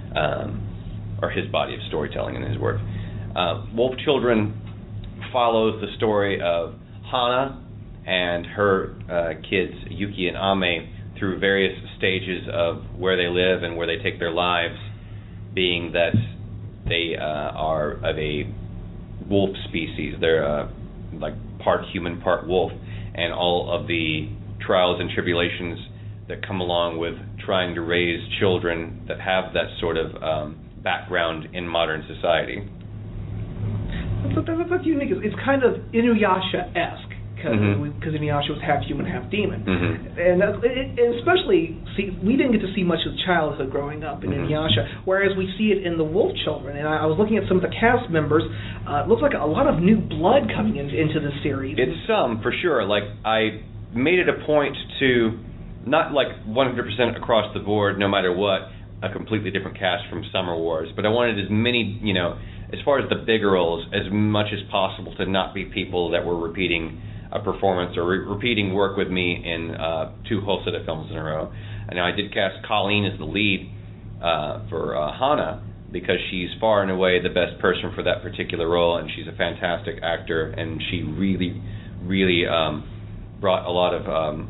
um, or his body of storytelling in his work. Uh, Wolf Children follows the story of Hana and her uh, kids, Yuki and Ame, through various stages of where they live and where they take their lives, being that they uh, are of a wolf species. They're uh, like part human, part wolf, and all of the trials and tribulations that come along with trying to raise children that have that sort of um, background in modern society. That's, that's, that's unique. It's kind of Inuyasha-esque, because mm-hmm. Inuyasha was half human, half demon. Mm-hmm. And, that's, it, and especially, see, we didn't get to see much of childhood growing up in mm-hmm. Inuyasha, whereas we see it in the Wolf Children. And I, I was looking at some of the cast members. Uh, it looks like a lot of new blood coming in, into the series. It's some, for sure. Like, I made it a point to, not like one hundred percent across the board, no matter what, a completely different cast from Summer Wars, but I wanted as many, you know, as far as the bigger roles, as much as possible to not be people that were repeating a performance or re- repeating work with me in uh, two Holstada films in a row. And now I did cast Colleen as the lead uh, for uh, Hana, because she's far and away the best person for that particular role, and she's a fantastic actor, and she really, really um, brought a lot of um,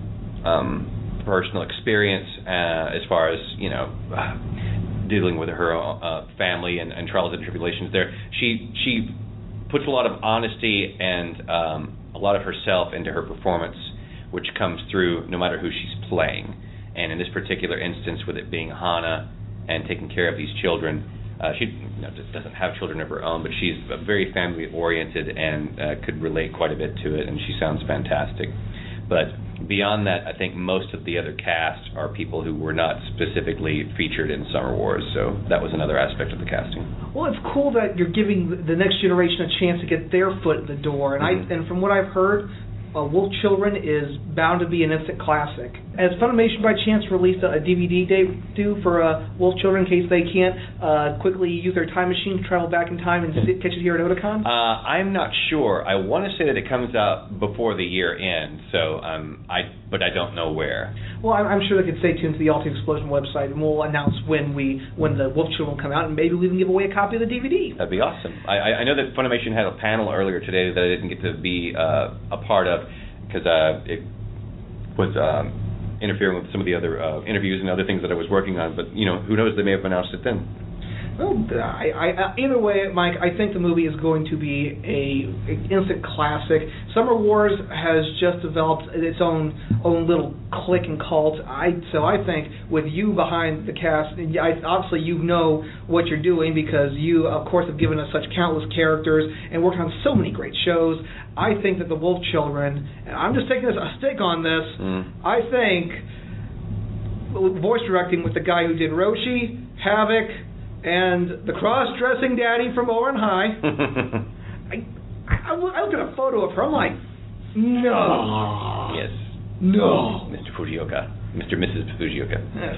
um, personal experience uh, as far as, you know, uh, dealing with her uh, family and, and trials and tribulations there. She she puts a lot of honesty and um, a lot of herself into her performance, which comes through no matter who she's playing. And in this particular instance, with it being Hana and taking care of these children, uh, she you know, just doesn't have children of her own, but she's very family-oriented and uh, could relate quite a bit to it, and she sounds fantastic. But beyond that, I think most of the other cast are people who were not specifically featured in Summer Wars, so that was another aspect of the casting. Well, it's cool that you're giving the next generation a chance to get their foot in the door, and mm-hmm. I and from what I've heard, Uh, Wolf Children is bound to be an instant classic. Has Funimation by chance released a, a D V D debut for uh, Wolf Children in case they can't uh, quickly use their time machine to travel back in time and sit, catch it here at Otakon? Uh, I'm not sure. I want to say that it comes out before the year ends, so um, I but I don't know where. Well, I'm, I'm sure they can stay tuned to the All Things Explosion website, and we'll announce when we when the Wolf Children come out, and maybe we can give away a copy of the D V D. That'd be awesome. I, I know that Funimation had a panel earlier today that I didn't get to be uh, a part of, because uh, it was um, interfering with some of the other uh, interviews and other things that I was working on. But, you know, who knows, they may have announced it then. Well, I, I, either way, Mike, I think the movie is going to be a, a instant classic. Summer Wars has just developed its own own little clique and cult. I so I think with you behind the cast, and I, obviously you know what you're doing because you, of course, have given us such countless characters and worked on so many great shows. I think that the Wolf Children, and I'm just taking this, a stick on this, mm. I think voice directing with the guy who did Roshi, Havoc, and the cross-dressing daddy from Oran High. I, I, I looked at a photo of her. I'm like, no. Yes. No. Mister Fujioka. Mister and Missus Fujioka. Yes.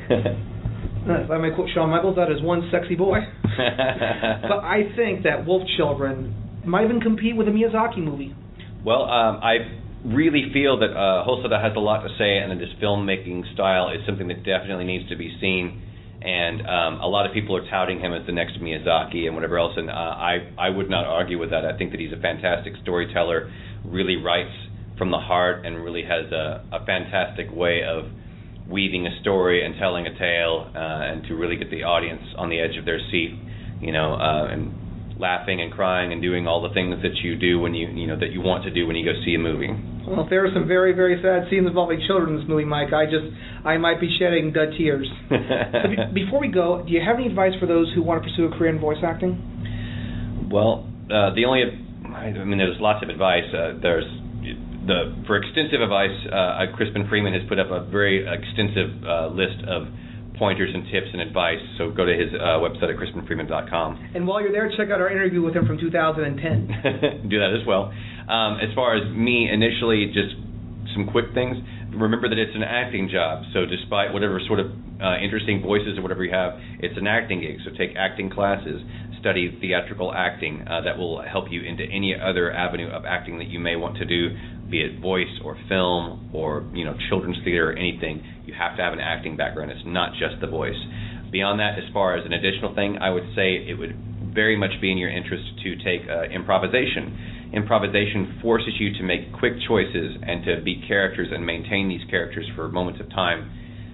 If I may quote Shawn Michaels, that is one sexy boy. But I think that Wolf Children might even compete with a Miyazaki movie. Well, um, I really feel that uh, Holstada has a lot to say, and that his filmmaking style is something that definitely needs to be seen. And um, a lot of people are touting him as the next Miyazaki and whatever else, and uh, I, I would not argue with that. I think that he's a fantastic storyteller, really writes from the heart, and really has a, a fantastic way of weaving a story and telling a tale, uh, and to really get the audience on the edge of their seat, you know, uh, and laughing and crying and doing all the things that you do when you, you know, that you want to do when you go see a movie. Well, there are some very, very sad scenes involving children in this movie, Mike. I just, I might be shedding uh, tears. So be, before we go, do you have any advice for those who want to pursue a career in voice acting? Well, uh, the only, I mean, there's lots of advice. Uh, there's the for extensive advice. Uh, Crispin Freeman has put up a very extensive uh, list of pointers and tips and advice, so go to his uh, website at crispin freeman dot com. And while you're there, check out our interview with him from two thousand ten. Do that as well. Um, as far as me, initially, just some quick things. Remember that it's an acting job, so despite whatever sort of uh, interesting voices or whatever you have, it's an acting gig, so take acting classes, study theatrical acting. Uh, that will help you into any other avenue of acting that you may want to do, be it voice or film or, you know, children's theater or anything. You have to have an acting background. It's not just the voice. Beyond that, as far as an additional thing, I would say it would very much be in your interest to take uh, improvisation. Improvisation forces you to make quick choices and to be characters and maintain these characters for moments of time,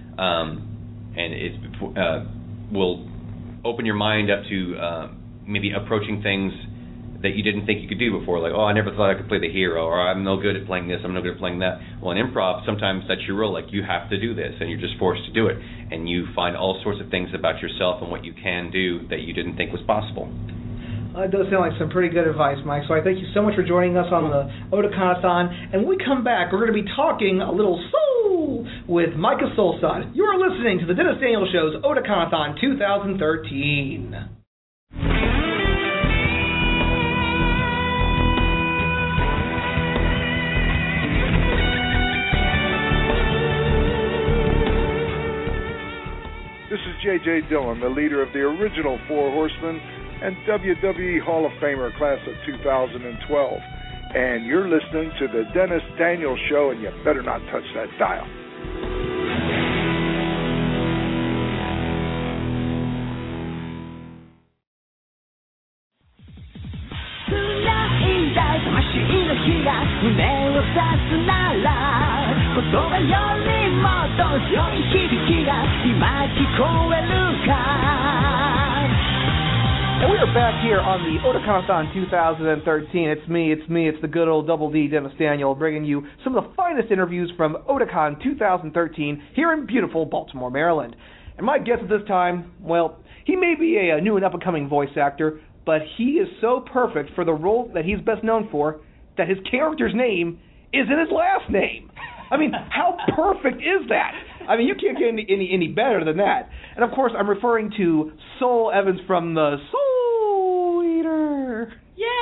um, and it uh, will open your mind up to uh, maybe approaching things that you didn't think you could do before, like, oh, I never thought I could play the hero, or I'm no good at playing this, I'm no good at playing that. Well, in improv, sometimes that's your role, like, you have to do this, and you're just forced to do it, and you find all sorts of things about yourself and what you can do that you didn't think was possible. Uh, it does sound like some pretty good advice, Mike, so I thank you so much for joining us on the Otakon-a-thon, and when we come back, we're going to be talking a little soul with Micah Solsad. You are listening to the Dennis Daniels Show's Otakon-a-thon twenty thirteen. This J. Dillon, the leader of the original Four Horsemen and W W E Hall of Famer class of two thousand twelve. And you're listening to the Dennis Daniels Show, and you better not touch that dial. And we are back here on the Otakon-thon two thousand thirteen. It's me, it's me, it's the good old Double D, Dennis Daniel, bringing you some of the finest interviews from Otakon two thousand thirteen here in beautiful Baltimore, Maryland. And my guest at this time, well, he may be a, a new and up-and-coming voice actor, but he is so perfect for the role that he's best known for that his character's name is in his last name. I mean, how perfect is that? I mean, you can't get any, any any better than that. And, of course, I'm referring to Soul Evans from the Soul Eater.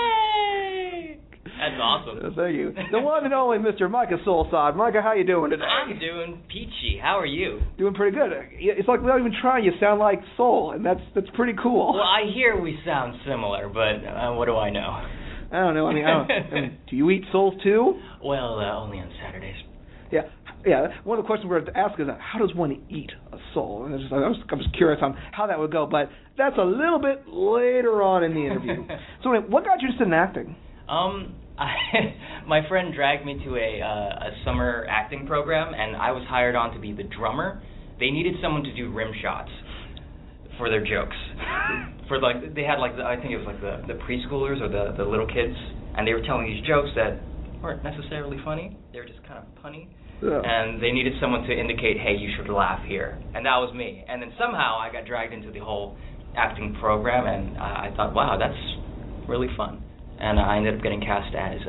Yay! That's awesome. Thank you. The one and only Mister Micah Soulsod. Micah, how you doing today? I'm doing peachy. How are you? Doing pretty good. It's like without even trying, you sound like Soul, and that's that's pretty cool. Well, I hear we sound similar, but uh, what do I know? I don't know. I mean, I don't, I mean do you eat souls too? Well, uh, only on Saturdays. Yeah, yeah. One of the questions we're going to ask is, uh, how does one eat a soul? And I, just, I, was, I was curious on how that would go, but that's a little bit later on in the interview. So, anyway, what got you interested in acting? Um, I, my friend dragged me to a uh, a summer acting program, and I was hired on to be the drummer. They needed someone to do rim shots for their jokes. For like, they had like the, I think it was like the, the preschoolers or the, the little kids, and they were telling these jokes that weren't necessarily funny. They were just kind of punny. Yeah. And they needed someone to indicate, hey, you should laugh here. And that was me. And then somehow I got dragged into the whole acting program, and I, I thought, wow, that's really fun. And I ended up getting cast as,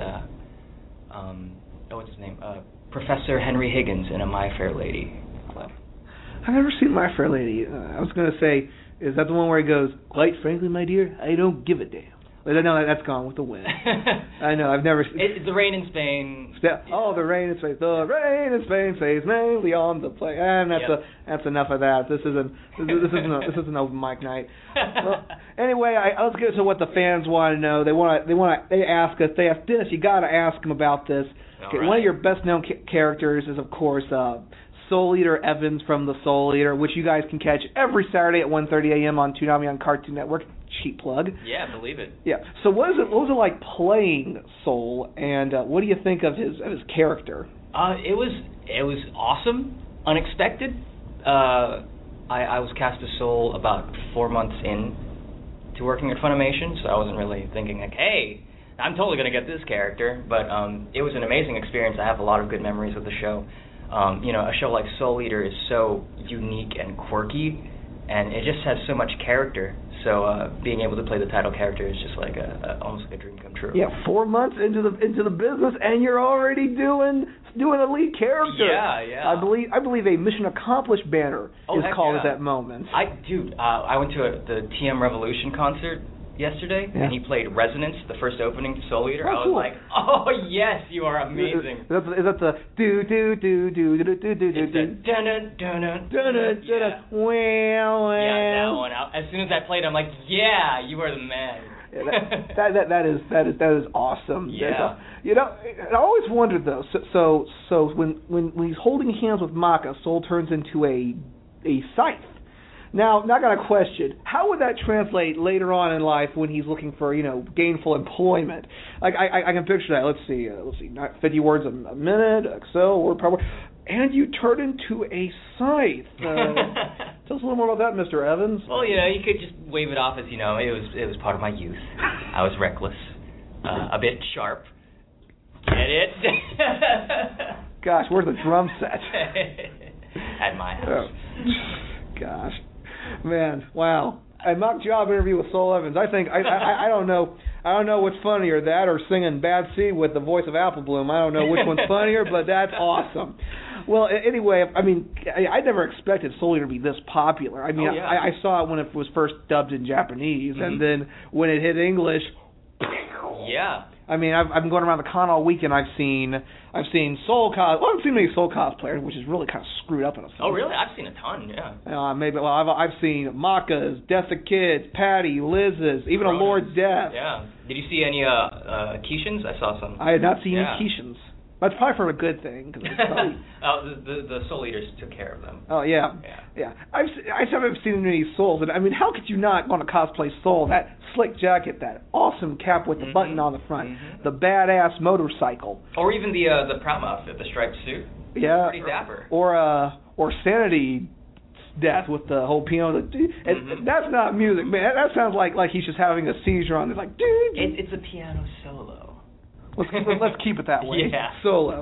uh, um, oh, what's his name? Uh, Professor Henry Higgins in a My Fair Lady clip. I've never seen My Fair Lady. Uh, I was going to say, is that the one where he goes, quite frankly, my dear, I don't give a damn. But I know that's gone with the wind. I know, I've never seen... It's the rain in Spain. Yeah. Oh, the rain in Spain. The rain in Spain stays mainly on the plane. And that's yep. a, that's enough of that. This isn't this isn't a, this isn't open mic night. Well, anyway, I, let's get to what the fans want to know. They want to they want to they ask us. They ask Dennis. You got to ask them about this. Okay, right. One of your best known ca- characters is, of course, uh, Soul Eater Evans from the Soul Eater, which you guys can catch every Saturday at one thirty a.m. on Toonami on Cartoon Network. Cheap plug. Yeah, believe it. Yeah. So what is it? What was it like playing Soul, and uh, what do you think of his of his character? Uh, it was it was awesome, unexpected. Uh, I, I was cast as Soul about four months in to working at Funimation, so I wasn't really thinking like, hey, I'm totally gonna get this character. But um, it was an amazing experience. I have a lot of good memories of the show. Um, you know, a show like Soul Eater is so unique and quirky, and it just has so much character. So uh, being able to play the title character is just like a, a almost like a dream come true. Yeah, four months into the into the business, and you're already doing doing a lead character. Yeah, yeah. I believe I believe a mission accomplished banner oh, is called yeah. at that moment. I dude, uh, I went to a, the T M Revolution concert yesterday, yeah. and he played Resonance, the first opening to Soul Eater. Oh, I was cool. like, oh yes, you are amazing. Is that the, is that the do do do do do do do do do? Dun dun dun dun dun dun. Well, well. Yeah, that one. As soon as I played, I'm like, yeah, you are the man. Yeah, that, that that that is that is that is awesome. Yeah. A, you know, I always wondered though. So so, so when, when when he's holding hands with Maka, Soul turns into a a scythe. Now, not gonna question, how would that translate later on in life when he's looking for, you know, gainful employment? Like I I, I can picture that. Let's see, uh, let's see, not fifty words a, a minute, Excel, word per word, and you turn into a scythe. Uh, tell us a little more about that, Mister Evans. Well, you know, you could just wave it off as, you know, it was it was part of my youth. I was reckless, uh, a bit sharp. Get it? Gosh, where's the drum set? At my house. Oh. Gosh. Man, wow. A mock job interview with Soul Evans. I think I, I I don't know I don't know what's funnier, that or singing Bad Seed with the voice of Apple Bloom. I don't know which one's funnier, but that's awesome. Well, anyway, I mean, I, I never expected Soul Eater to be this popular. I mean, oh, yeah. I, I saw it when it was first dubbed in Japanese, mm-hmm. and then when it hit English, Yeah. I mean, I've, I've been going around the con all weekend. I've seen, I've seen Soul cos. Well, I haven't seen many Soul cosplayers, which is really kind of screwed up in a sense. Oh, really? I've seen a ton. Yeah. Uh, maybe. Well, I've I've seen Maka's, Death of Kids, Patty, Liz's, even a Lord Death. Yeah. Did you see any uh, uh Keishans? I saw some. I had not seen yeah. any Keishans. That's probably for a good thing. Cause probably... oh, the, the the Soul Eaters took care of them. Oh yeah, yeah. yeah. I've I haven't seen any Souls, and I mean, how could you not want to cosplay Soul? That slick jacket, that awesome cap with the mm-hmm. button on the front, mm-hmm. the badass motorcycle, or even the uh, the prom outfit, the striped suit. Yeah, pretty dapper. Or uh, or Sanity Death with the whole piano. Mm-hmm. That's not music, man. That sounds like like he's just having a seizure on it. Like, dude, it, it's a piano solo. Let's, let's keep it that way. Yeah. Solo.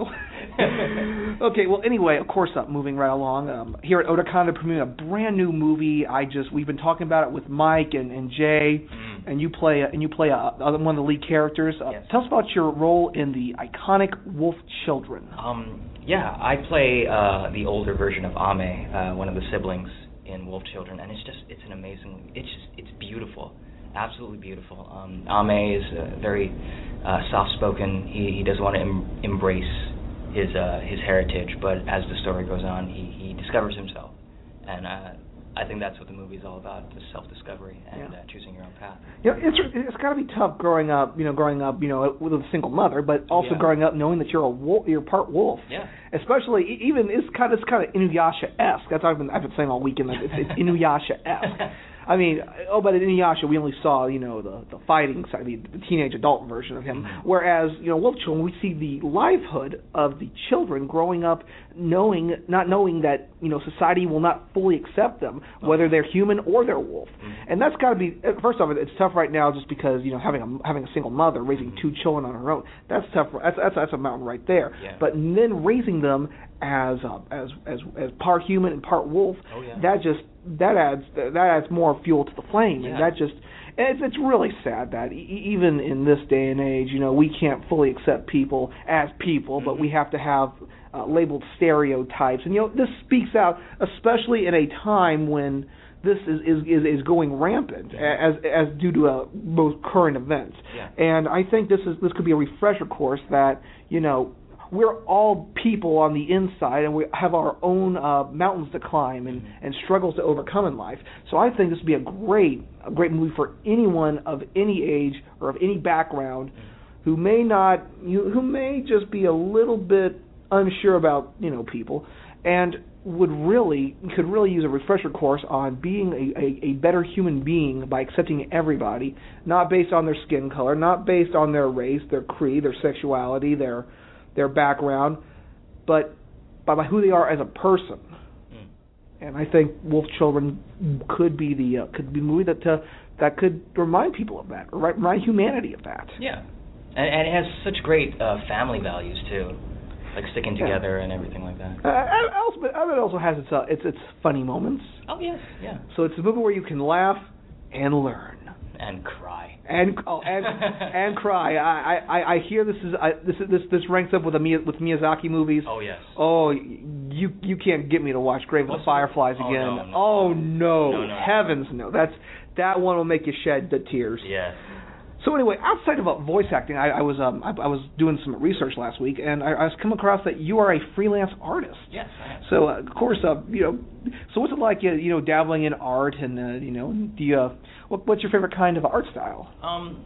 Okay, well, anyway, of course, uh, moving right along, um, here at Otakon, they're premiering a brand new movie. I just, we've been talking about it with Mike and, and Jay, mm. and you play and you play a, one of the lead characters. Uh, yes. Tell us about your role in the iconic Wolf Children. Um, yeah, I play uh, the older version of Ame, uh, one of the siblings in Wolf Children, and it's just, it's an amazing, it's just, it's beautiful. Absolutely beautiful. Um, Ame is uh, very uh, soft-spoken. He he doesn't want to em- embrace his uh, his heritage, but as the story goes on, he, he discovers himself, and uh, I think that's what the movie is all about: the self-discovery and yeah. uh, choosing your own path. You know, it's it's got to be tough growing up. You know, growing up, you know, with a single mother, but also yeah. growing up knowing that you're a wolf, you're part wolf. Yeah. Especially even it's kind of it's kind of Inuyasha-esque. That's what I've been I've been saying all weekend. It's, it's Inuyasha-esque. I mean, oh, but in Inuyasha we only saw, you know, the, the fighting side, the, the teenage adult version of him. Mm-hmm. Whereas, you know, Wolf Children, we see the livelihood of the children growing up, knowing, not knowing that, you know, society will not fully accept them, whether they're human or they're wolf. Mm-hmm. And that's got to be, first off, it's tough right now just because, you know, having a having a single mother raising two children on her own, that's tough. That's that's, that's a mountain right there. Yeah. But then raising them as uh, as as as part human and part wolf, oh, yeah. that just that adds that adds more fuel to the flame, yeah. and that just it's it's really sad that e- even in this day and age, you know, we can't fully accept people as people, mm-hmm. but we have to have uh, labeled stereotypes, and you know, this speaks out, especially in a time when this is is, is, is going rampant as as due to uh, most current events, yeah. and I think this is this could be a refresher course that, you know, we're all people on the inside, and we have our own uh, mountains to climb and, and struggles to overcome in life. So I think this would be a great, a great movie for anyone of any age or of any background who may not, who may just be a little bit unsure about, you know, people, and would really could really use a refresher course on being a, a, a better human being by accepting everybody, not based on their skin color, not based on their race, their creed, their sexuality, their their background, but by, by who they are as a person. Mm. And I think Wolf Children could be the uh, could be a movie that uh, that could remind people of that, or remind humanity of that. Yeah, and, and it has such great uh, family values too, like sticking together yeah. and everything like that. Uh, and also, but it also has its uh, its its funny moments. Oh yes, yeah. So it's a movie where you can laugh and learn. And cry. And oh, and and cry. I, I, I hear this is I, this is this this ranks up with a with Miyazaki movies. Oh yes. Oh, you you can't get me to watch Grave of the Fireflies oh, again. No, no. Oh no. no, no, Heavens no. That's that one will make you shed the tears. Yes. So anyway, outside of uh, voice acting, I, I was um I, I was doing some research last week, and I, I was come across that you are a freelance artist. Yes, I am. So uh, of course, uh, you know, so what's it like, uh, you know, dabbling in art, and uh, you know, do you, uh, what, what's your favorite kind of art style? Um,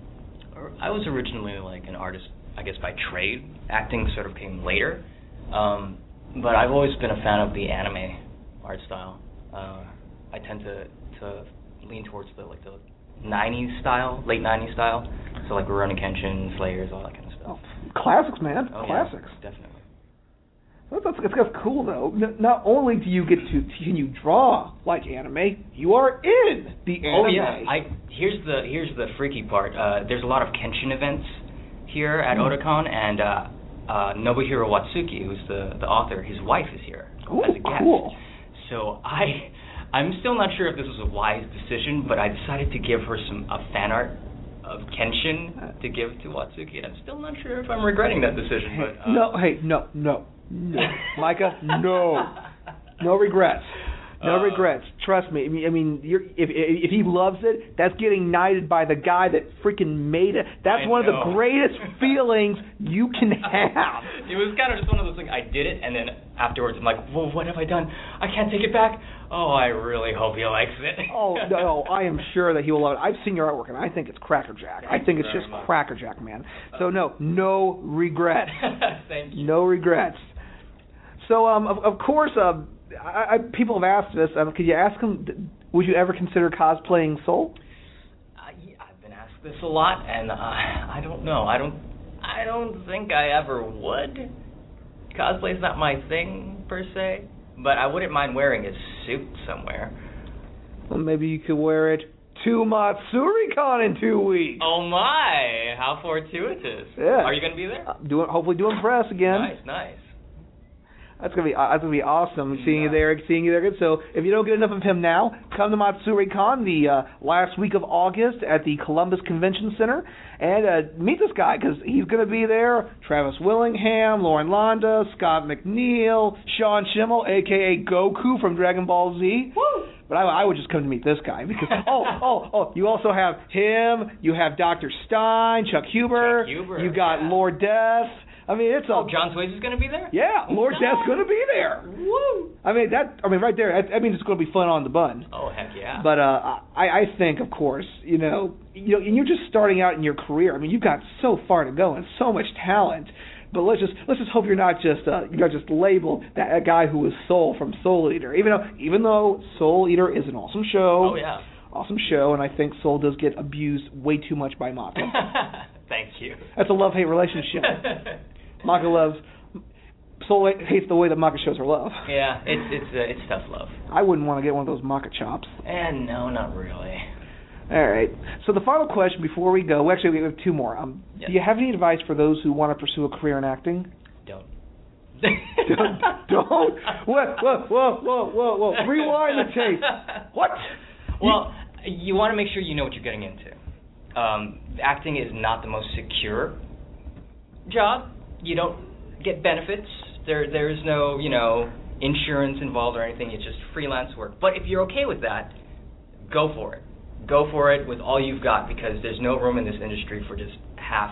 I was originally like an artist, I guess by trade. Acting sort of came later, um, but I've always been a fan of the anime art style. Uh, I tend to to lean towards the like the nineties style, late nineties style. So like Rurouni Kenshin, Slayers, all that kind of stuff. Oh, classics, man. Oh, classics. Yeah, definitely. That's, that's, that's cool, though. N- not only do you get to can you draw like anime, you are in the anime. Oh yeah. I here's the here's the freaky part. Uh, there's a lot of Kenshin events here at mm. Otakon, and uh, uh, Nobuhiro Watsuki, who's the the author, his wife is here Ooh, as a guest. Cool. So I. I'm still not sure if this was a wise decision, but I decided to give her some a fan art of Kenshin to give to Watsuki, and I'm still not sure if I'm regretting that decision. Hey, but uh, no, hey, no, no, no, Micah, no, no regrets. No Uh, regrets. Trust me. I mean, I mean you're, if if he loves it, that's getting knighted by the guy that freaking made it. That's I one know. of the greatest feelings you can have. It was kind of just one of those things. I did it, and then afterwards, I'm like, well, what have I done? I can't take it back. Oh, I really hope he likes it. Oh no, I am sure that he will love it. I've seen your artwork, and I think it's crackerjack. I think it's very just much. crackerjack, man. So no, no regrets. Thank you. No regrets. So um, of, of course, uh, I, I, people have asked this. Um, could you ask him? Would you ever consider cosplaying Soul? Uh, yeah, I've been asked this a lot, and uh, I don't know. I don't. I don't think I ever would. Cosplay's not my thing per se, but I wouldn't mind wearing his suit somewhere. Well, maybe you could wear it to MatsuriCon in two weeks. Oh my! How fortuitous. Yeah. Are you gonna be there? Uh, doing, hopefully doing press again. Nice, nice. That's gonna be uh, that's gonna be awesome seeing you there, seeing you there. Good. So if you don't get enough of him now, come to MatsuriCon the uh, last week of August at the Columbus Convention Center and uh, meet this guy because he's gonna be there. Travis Willingham, Lauren Londa, Scott McNeil, Sean Schimmel, aka Goku from Dragon Ball Z. Woo! But I, I would just come to meet this guy because oh oh oh you also have him. You have Doctor Stein, Chuck Huber. Chuck Huber, you got yeah. Lord Death. I mean, it's a Oh, John Swayze is gonna be there? yeah, Lord Nice. Death's gonna be there. Woo! I mean that. I mean right there. I, I mean it's gonna be fun on the bun. Oh heck yeah. But uh, I, I think, of course, you know, you know, and you're just starting out in your career. I mean, you've got so far to go and so much talent. But let's just let's just hope you're not just uh, you're not just labeled that, that guy who was Soul from Soul Eater. Even though even though Soul Eater is an awesome show. Oh yeah. Awesome show, and I think Soul does get abused way too much by Maka. Thank you. That's a love-hate relationship. Maka loves Soul hates the way that Maka shows her love. Yeah, it's it's uh, it's tough love. I wouldn't want to get one of those Maka chops. And no, not really. All right. So the final question before we go, well, actually we have two more. Um, Yes. Do you have any advice for those who want to pursue a career in acting? Don't. don't. Don't. Whoa, whoa, whoa, whoa, whoa, whoa. Rewind the tape. What? Well, you want to make sure you know what you're getting into. Um, acting is not the most secure job. You don't get benefits. There, there is no, you know, insurance involved or anything. It's just freelance work. But if you're okay with that, go for it. Go for it with all you've got because there's no room in this industry for just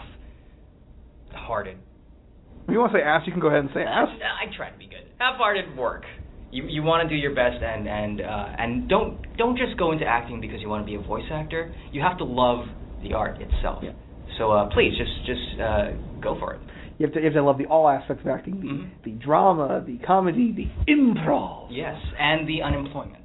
half-hearted. If you want to say ass, you can go ahead and say ass. I, I try to be good. Half-hearted work. You you want to do your best and and uh, and don't don't just go into acting because you want to be a voice actor. You have to love the art itself. Yeah. So uh, please just just uh, go for it. You have to, you have to love the all aspects of acting, the, Mhm. the drama, the comedy, the improv. Yes, and the unemployment.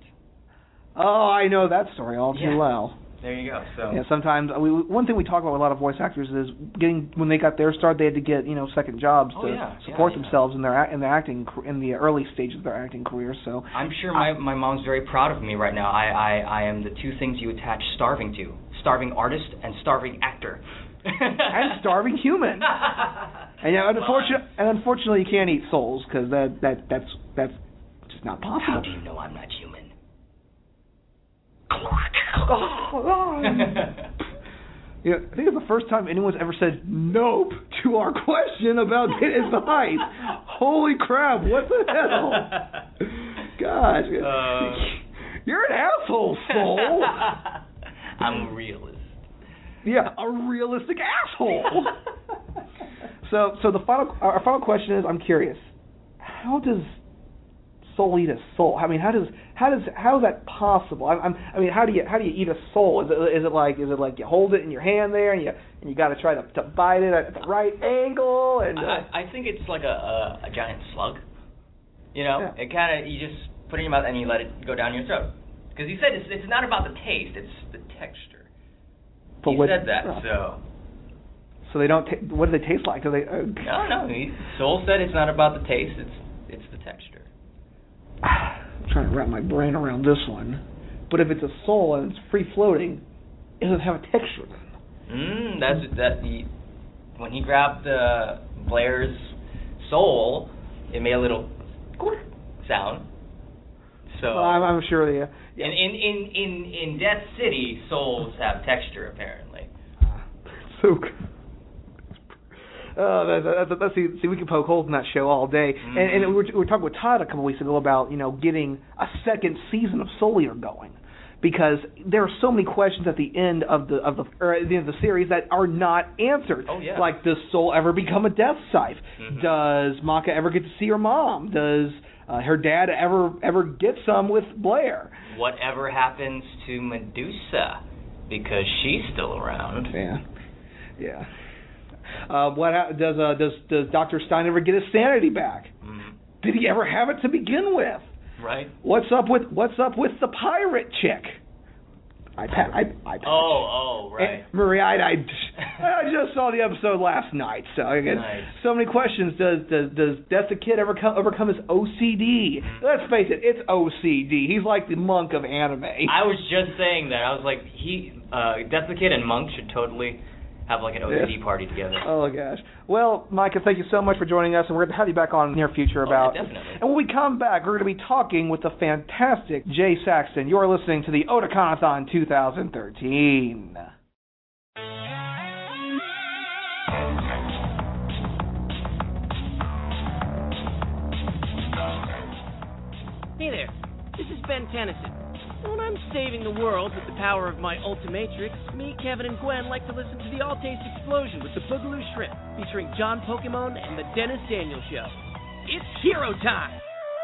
Oh, I know that story all too Yeah. well. There you go. So Yeah, sometimes we, one thing we talk about with a lot of voice actors is getting when they got their start, they had to get you know second jobs Oh, to yeah, support yeah, yeah. themselves in their a- in their acting car- in the early stages of their acting career. So I'm sure my my mom's very proud of me right now. I I, I am the two things you attach starving to: starving artist and starving actor. and starving human. And yeah, unfortunately, and unfortunately, you can't eat souls because that that that's that's just not How possible. do you know I'm not human? Yeah, I think it's the first time anyone's ever said nope to our question about is the height. Holy crap! What the hell? Gosh, Uh, you're an asshole, soul. I'm a realist. Yeah, a realistic asshole. so, so the final, our final question is: I'm curious, how does soul eat a soul? I mean, how does how does how is that possible? I, I'm, I mean, how do you how do you eat a soul? Is it is it like is it like you hold it in your hand there and you and you got to try to, to bite it at the right angle and uh, I, I think it's like a, a, a giant slug. You know, Yeah. it kind of you just put it in your mouth and you let it go down your throat. Because he said it's it's not about the taste, it's the texture. But he what- said that, uh, so so they don't. Ta- what do they taste like? Do they? Uh, no, no. He, Soul said it's not about the taste, it's it's the texture. I'm trying to wrap my brain around this one. But if it's a soul and it's free floating, it doesn't have a texture then. Mm, that's that. The when he grabbed uh, Blair's soul, it made a little sound. So Well, I'm, I'm sure the. Uh, in, in in in in Death City, souls have texture apparently. so. Uh, that, that, that, see, see, we can poke holes in that show all day. Mm-hmm. And, and we, were, we were talking with Todd a couple weeks ago about, you know, getting a second season of Soul Eater going. Because there are so many questions at the end of the of the or at the end of the series that are not answered. Oh, yeah. Like, does Soul ever become a death scythe? Mm-hmm. Does Maka ever get to see her mom? Does uh, her dad ever ever get some with Blair? Whatever happens to Medusa? Because she's still around. Yeah, yeah. Uh, what ha- does uh, does does Doctor Stein ever get his sanity back? Mm-hmm. Did he ever have it to begin with? Right. What's up with What's up with the pirate chick? I pa- I I patch. Oh, oh, right. And Maria, I, I, I just saw the episode last night, so I guess nice. So many questions. Does does does Death the Kid ever come, overcome his O C D? Let's face it, it's O C D. He's like the monk of anime. I was just saying that. I was like, he, uh, Death the Kid and Monk should totally have like an O C D yeah. party together. Oh gosh. Well, Micah, thank you so much for joining us, and we're going to have you back on in the near future about. Oh, yeah, definitely. And when we come back, we're going to be talking with the fantastic Jay Saxton. You're listening to the Otaconathon twenty thirteen. Hey there, this is Ben Tennyson. When I'm saving the world with the power of my Ultimatrix, me, Kevin, and Gwen like to listen to the All-Taste Explosion with the Boogaloo Shrimp, featuring John Pokemon and the Dennis Daniel Show. It's hero time!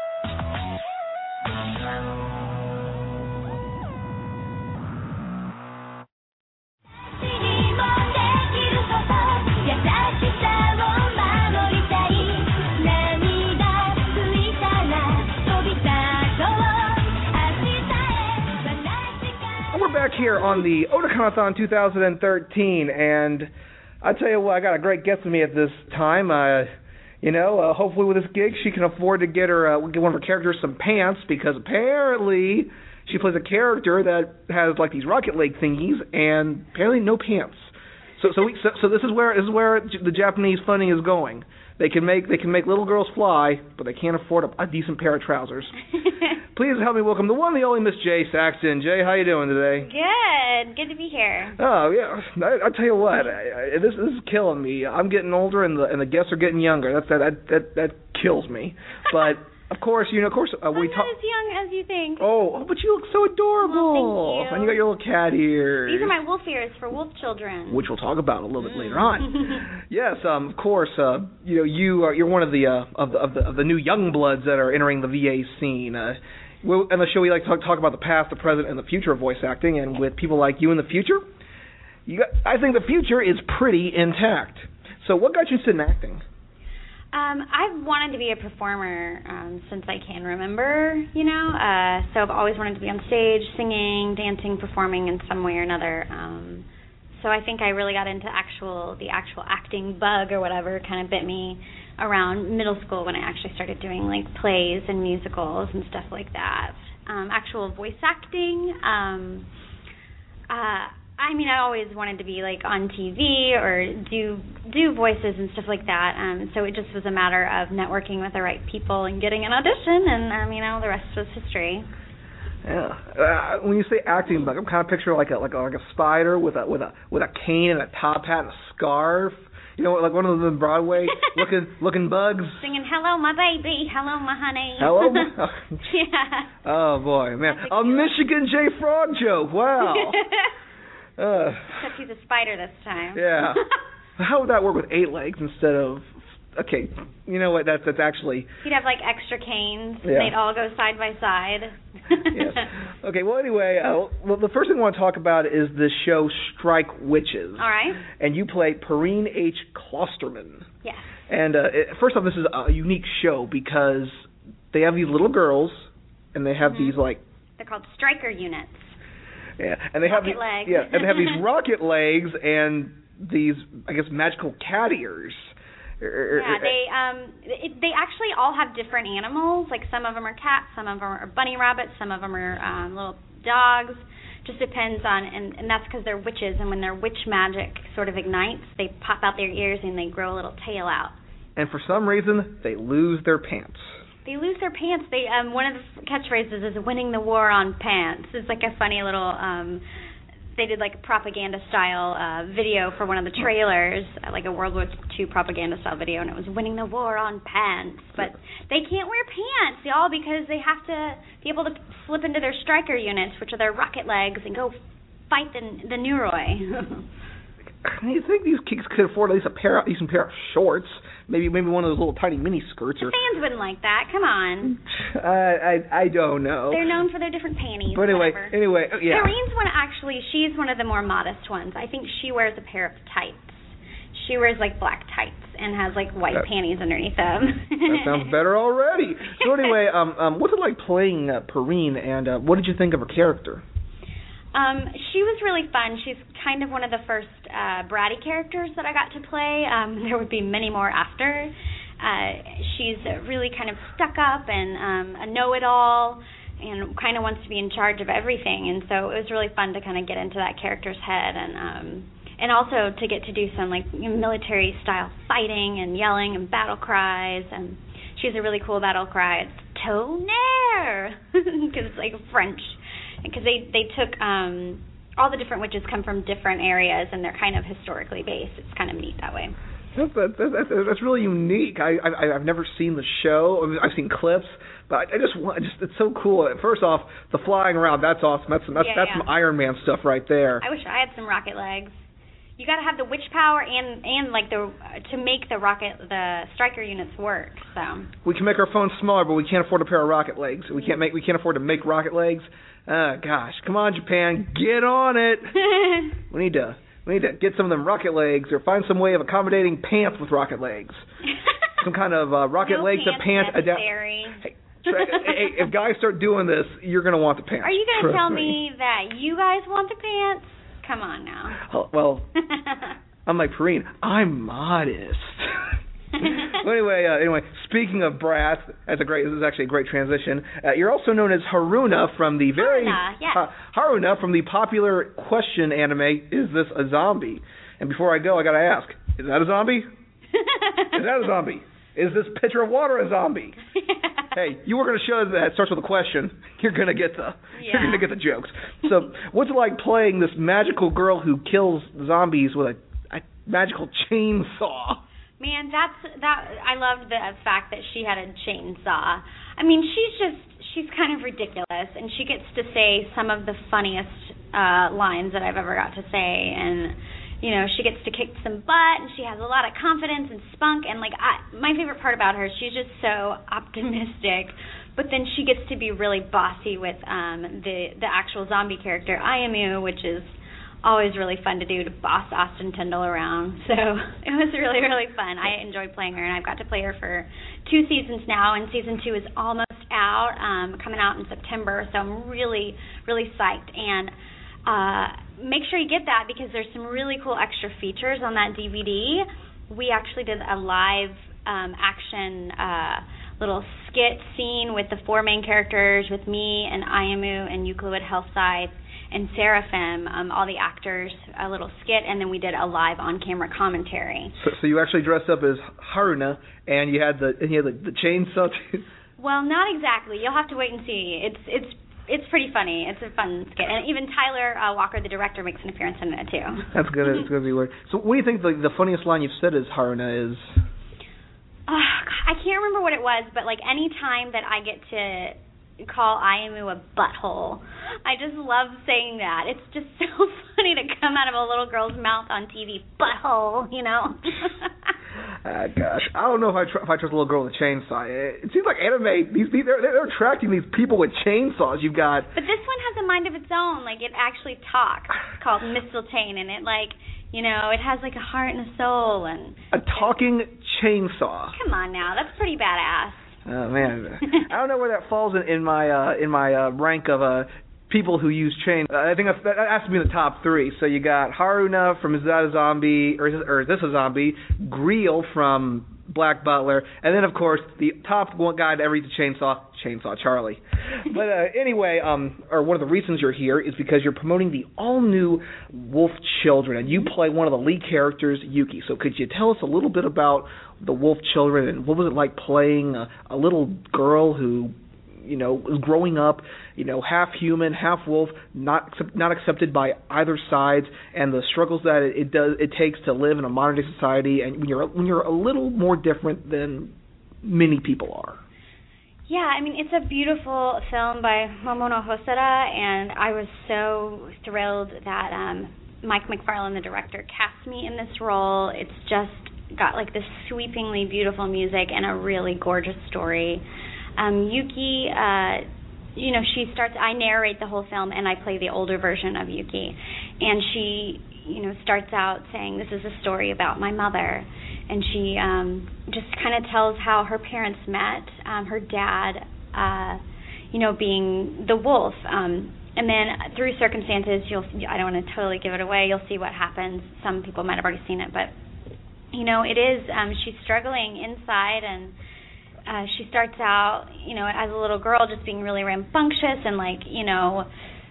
Back here on the Otaconathon twenty thirteen, and I tell you what, I got a great guest with me at this time. Uh, you know, uh, hopefully with this gig, she can afford to get her uh, get one of her characters some pants, because apparently she plays a character that has like these rocket leg thingies, and apparently no pants. So, so, we, so, so this is where this is where the Japanese funding is going. They can make they can make little girls fly, but they can't afford a, a decent pair of trousers. Please help me welcome the one, the only Miss Jay Saxton. Jay, how you doing today? Good, good to be here. Oh yeah, I, I tell you what, I, I, this, this is killing me. I'm getting older, and the and the guests are getting younger. That's that that that, that kills me. But of course, you know, of course, uh, we talk. talk. Not as young as you think. Oh, oh, but you look so adorable. Well, thank you. And you got your little cat ears. These are my wolf ears for wolf children. Which we'll talk about a little bit later on. Yes, um, of course. Uh, you know, you are you're one of the uh, of the of the of the new young bloods that are entering the V A scene. Uh, we'll, on the show, we like to talk, talk about the past, the present, and the future of voice acting. And with people like you in the future, you got, I think the future is pretty intact. So, what got you interested in acting? Um, I've wanted to be a performer um, since I can remember, you know. Uh, so I've always wanted to be on stage, singing, dancing, performing in some way or another. Um, so I think I really got into actual the actual acting bug or whatever kind of bit me around middle school when I actually started doing like plays and musicals and stuff like that. Um, actual voice acting. Um, uh, I mean, I always wanted to be like on T V or do do voices and stuff like that. Um, so it just was a matter of networking with the right people and getting an audition, and um, you know, the rest was history. Yeah. Uh, when you say acting bug, I'm kind of picturing like a like a, like a spider with a with a with a cane and a top hat and a scarf. You know, like one of the Broadway looking looking bugs. Singing, "Hello, my baby. Hello, my honey." Hello. My, oh. Yeah. Oh boy, man, a, a Michigan J Frog joke. Wow. Uh, Except he's a spider this time. Yeah. How would that work with eight legs instead of? Okay, you know what? That's that's actually. He'd have like extra canes. Yeah. They'd all go side by side. Yes. Okay. Well, anyway, uh, well, the first thing I want to talk about is the show Strike Witches. All right. And you play Perrine H. Klosterman. Yes. And uh, it, first off, this is a unique show because they have these little girls, and they have mm-hmm. these like. They're called striker units. Yeah, and they rocket have these, legs. yeah, and they have these rocket legs and these, I guess, magical cat ears. Yeah, they um, it, they actually all have different animals. Like some of them are cats, some of them are bunny rabbits, some of them are um, little dogs. Just depends on, and, and that's because they're witches, and when their witch magic sort of ignites, they pop out their ears and they grow a little tail out. And for some reason, they lose their pants. They lose their pants. They um, one of the catchphrases is "winning the war on pants." It's like a funny little um, they did like a propaganda style uh, video for one of the trailers, uh, like a World War Two propaganda style video, and it was winning the war on pants. But they can't wear pants, y'all, because they have to be able to slip into their striker units, which are their rocket legs, and go fight the the Nuroi. You think these kids could afford at least a pair, a decent pair of shorts? Maybe, maybe one of those little tiny mini skirts. Or fans wouldn't like that. Come on. Uh, I I don't know. They're known for their different panties. But anyway, whatever. anyway, yeah. Doreen's one actually. She's one of the more modest ones. I think she wears a pair of tights. She wears like black tights and has like white that, panties underneath them. That sounds better already. So anyway, um, um, what's it like playing uh, Perrine, and uh, what did you think of her character? Um, she was really fun. She's kind of one of the first uh, bratty characters that I got to play. Um, there would be many more after. Uh, she's really kind of stuck up and um, a know-it-all and kind of wants to be in charge of everything. And so it was really fun to kind of get into that character's head and um, and also to get to do some like you know, military-style fighting and yelling and battle cries. And she has a really cool battle cry. It's tonnerre because it's like French. Because they, they took, um, all the different witches come from different areas, and they're kind of historically based. It's kind of neat that way. That's, that's, that's, that's really unique. I, I, I've never seen the show. I mean, I've seen clips, but I just want, just it's so cool. First off, the flying around, that's awesome. That's, that's, yeah, that's yeah. some Iron Man stuff right there. I wish I had some rocket legs. You got to have the witch power and, and like the to make the rocket the striker units work. So we can make our phones smaller, but we can't afford a pair of rocket legs. We can't make we can't afford to make rocket legs. Uh, gosh, come on, Japan, get on it. we need to we need to get some of them rocket legs, or find some way of accommodating pants with rocket legs. Some kind of uh, rocket no legs pants to pants adapt. Hey, hey, if guys start doing this, you're gonna want the pants. Are you gonna Trust tell me. me that you guys want the pants? Come on now. Oh, well, I'm like Perrine. I'm modest. Well, anyway, uh, anyway. Speaking of brats, that's a great. This is actually a great transition. Uh, you're also known as Haruna from the very Haruna, yes. uh, Haruna from the popular question anime. Is this a zombie? And before I go, I gotta ask: is that a zombie? Is that a zombie? Is this pitcher of water a zombie? Hey, you were going to show that starts with a question. You're going to get the yeah. you're going to get the jokes. So, what's it like playing this magical girl who kills zombies with a, a magical chainsaw? Man, that's that. I loved the fact that she had a chainsaw. I mean, she's just she's kind of ridiculous, and she gets to say some of the funniest uh, lines that I've ever got to say, and. You know, she gets to kick some butt, and she has a lot of confidence and spunk, and, like, I, my favorite part about her, she's just so optimistic, but then she gets to be really bossy with um, the, the actual zombie character, Ayamu, which is always really fun to do, to boss Austin Tyndall around, so it was really, really fun. I enjoyed playing her, and I've got to play her for two seasons now, and season two is almost out, um, coming out in September, so I'm really, really psyched, and Uh, make sure you get that because there's some really cool extra features on that D V D. We actually did a live um, action uh, little skit scene with the four main characters, with me and Ayamu and Euclid Healthside and Seraphim, um, all the actors, a little skit, and then we did a live on-camera commentary. So, so you actually dressed up as Haruna, and you had the and you had the, the chainsaw too? Well, not exactly. You'll have to wait and see. It's it's. It's pretty funny. It's a fun skit. And even Tyler uh, Walker, the director, makes an appearance in it, too. That's good. It's going to be weird. So what do you think the, the funniest line you've said as Haruna is? Uh, I can't remember what it was, but, like, any time that I get to call Ayamu a butthole, I just love saying that. It's just so funny to come out of a little girl's mouth on T V. Butthole, you know? Ah, gosh, I don't know if I, tr- if I trust a little girl with a chainsaw. It, it seems like anime, these they're, they're attracting these people with chainsaws. You've got. But this one has a mind of its own. Like, it actually talks. It's called Mistletoe, and it, like, you know, it has, like, a heart and a soul. And a talking chainsaw. Come on now, that's pretty badass. Oh, man. I don't know where that falls in, in my uh, in my uh, rank of uh, people who use chains. Uh, I think that's, that has to be in the top three. So you got Haruna from Is That a Zombie, or Is, this, or is This a Zombie? Greel from Black Butler, and then, of course, the top one guy to ever use a chainsaw, Chainsaw Charlie. But uh, anyway, um, or one of the reasons you're here is because you're promoting the all-new Wolf Children, and you play one of the lead characters, Yuki. So could you tell us a little bit about the Wolf Children, and what was it like playing a, a little girl who you know, growing up, you know, half human, half wolf, not accept, not accepted by either side, and the struggles that it, it does it takes to live in a modern day society, and when you're when you're a little more different than many people are. Yeah, I mean, it's a beautiful film by Momono Hosoda, and I was so thrilled that um, Mike McFarlane, the director, cast me in this role. It's just got like this sweepingly beautiful music and a really gorgeous story. Um, Yuki, uh, you know, she starts, I narrate the whole film, and I play the older version of Yuki. And she, you know, starts out saying, this is a story about my mother. And she um, just kind of tells how her parents met, um, her dad, uh, you know, being the wolf. Um, and then through circumstances, you'll, I don't want to totally give it away, you'll see what happens. Some people might have already seen it, but, you know, it is, um, she's struggling inside, and uh, she starts out, you know, as a little girl just being really rambunctious and, like, you know,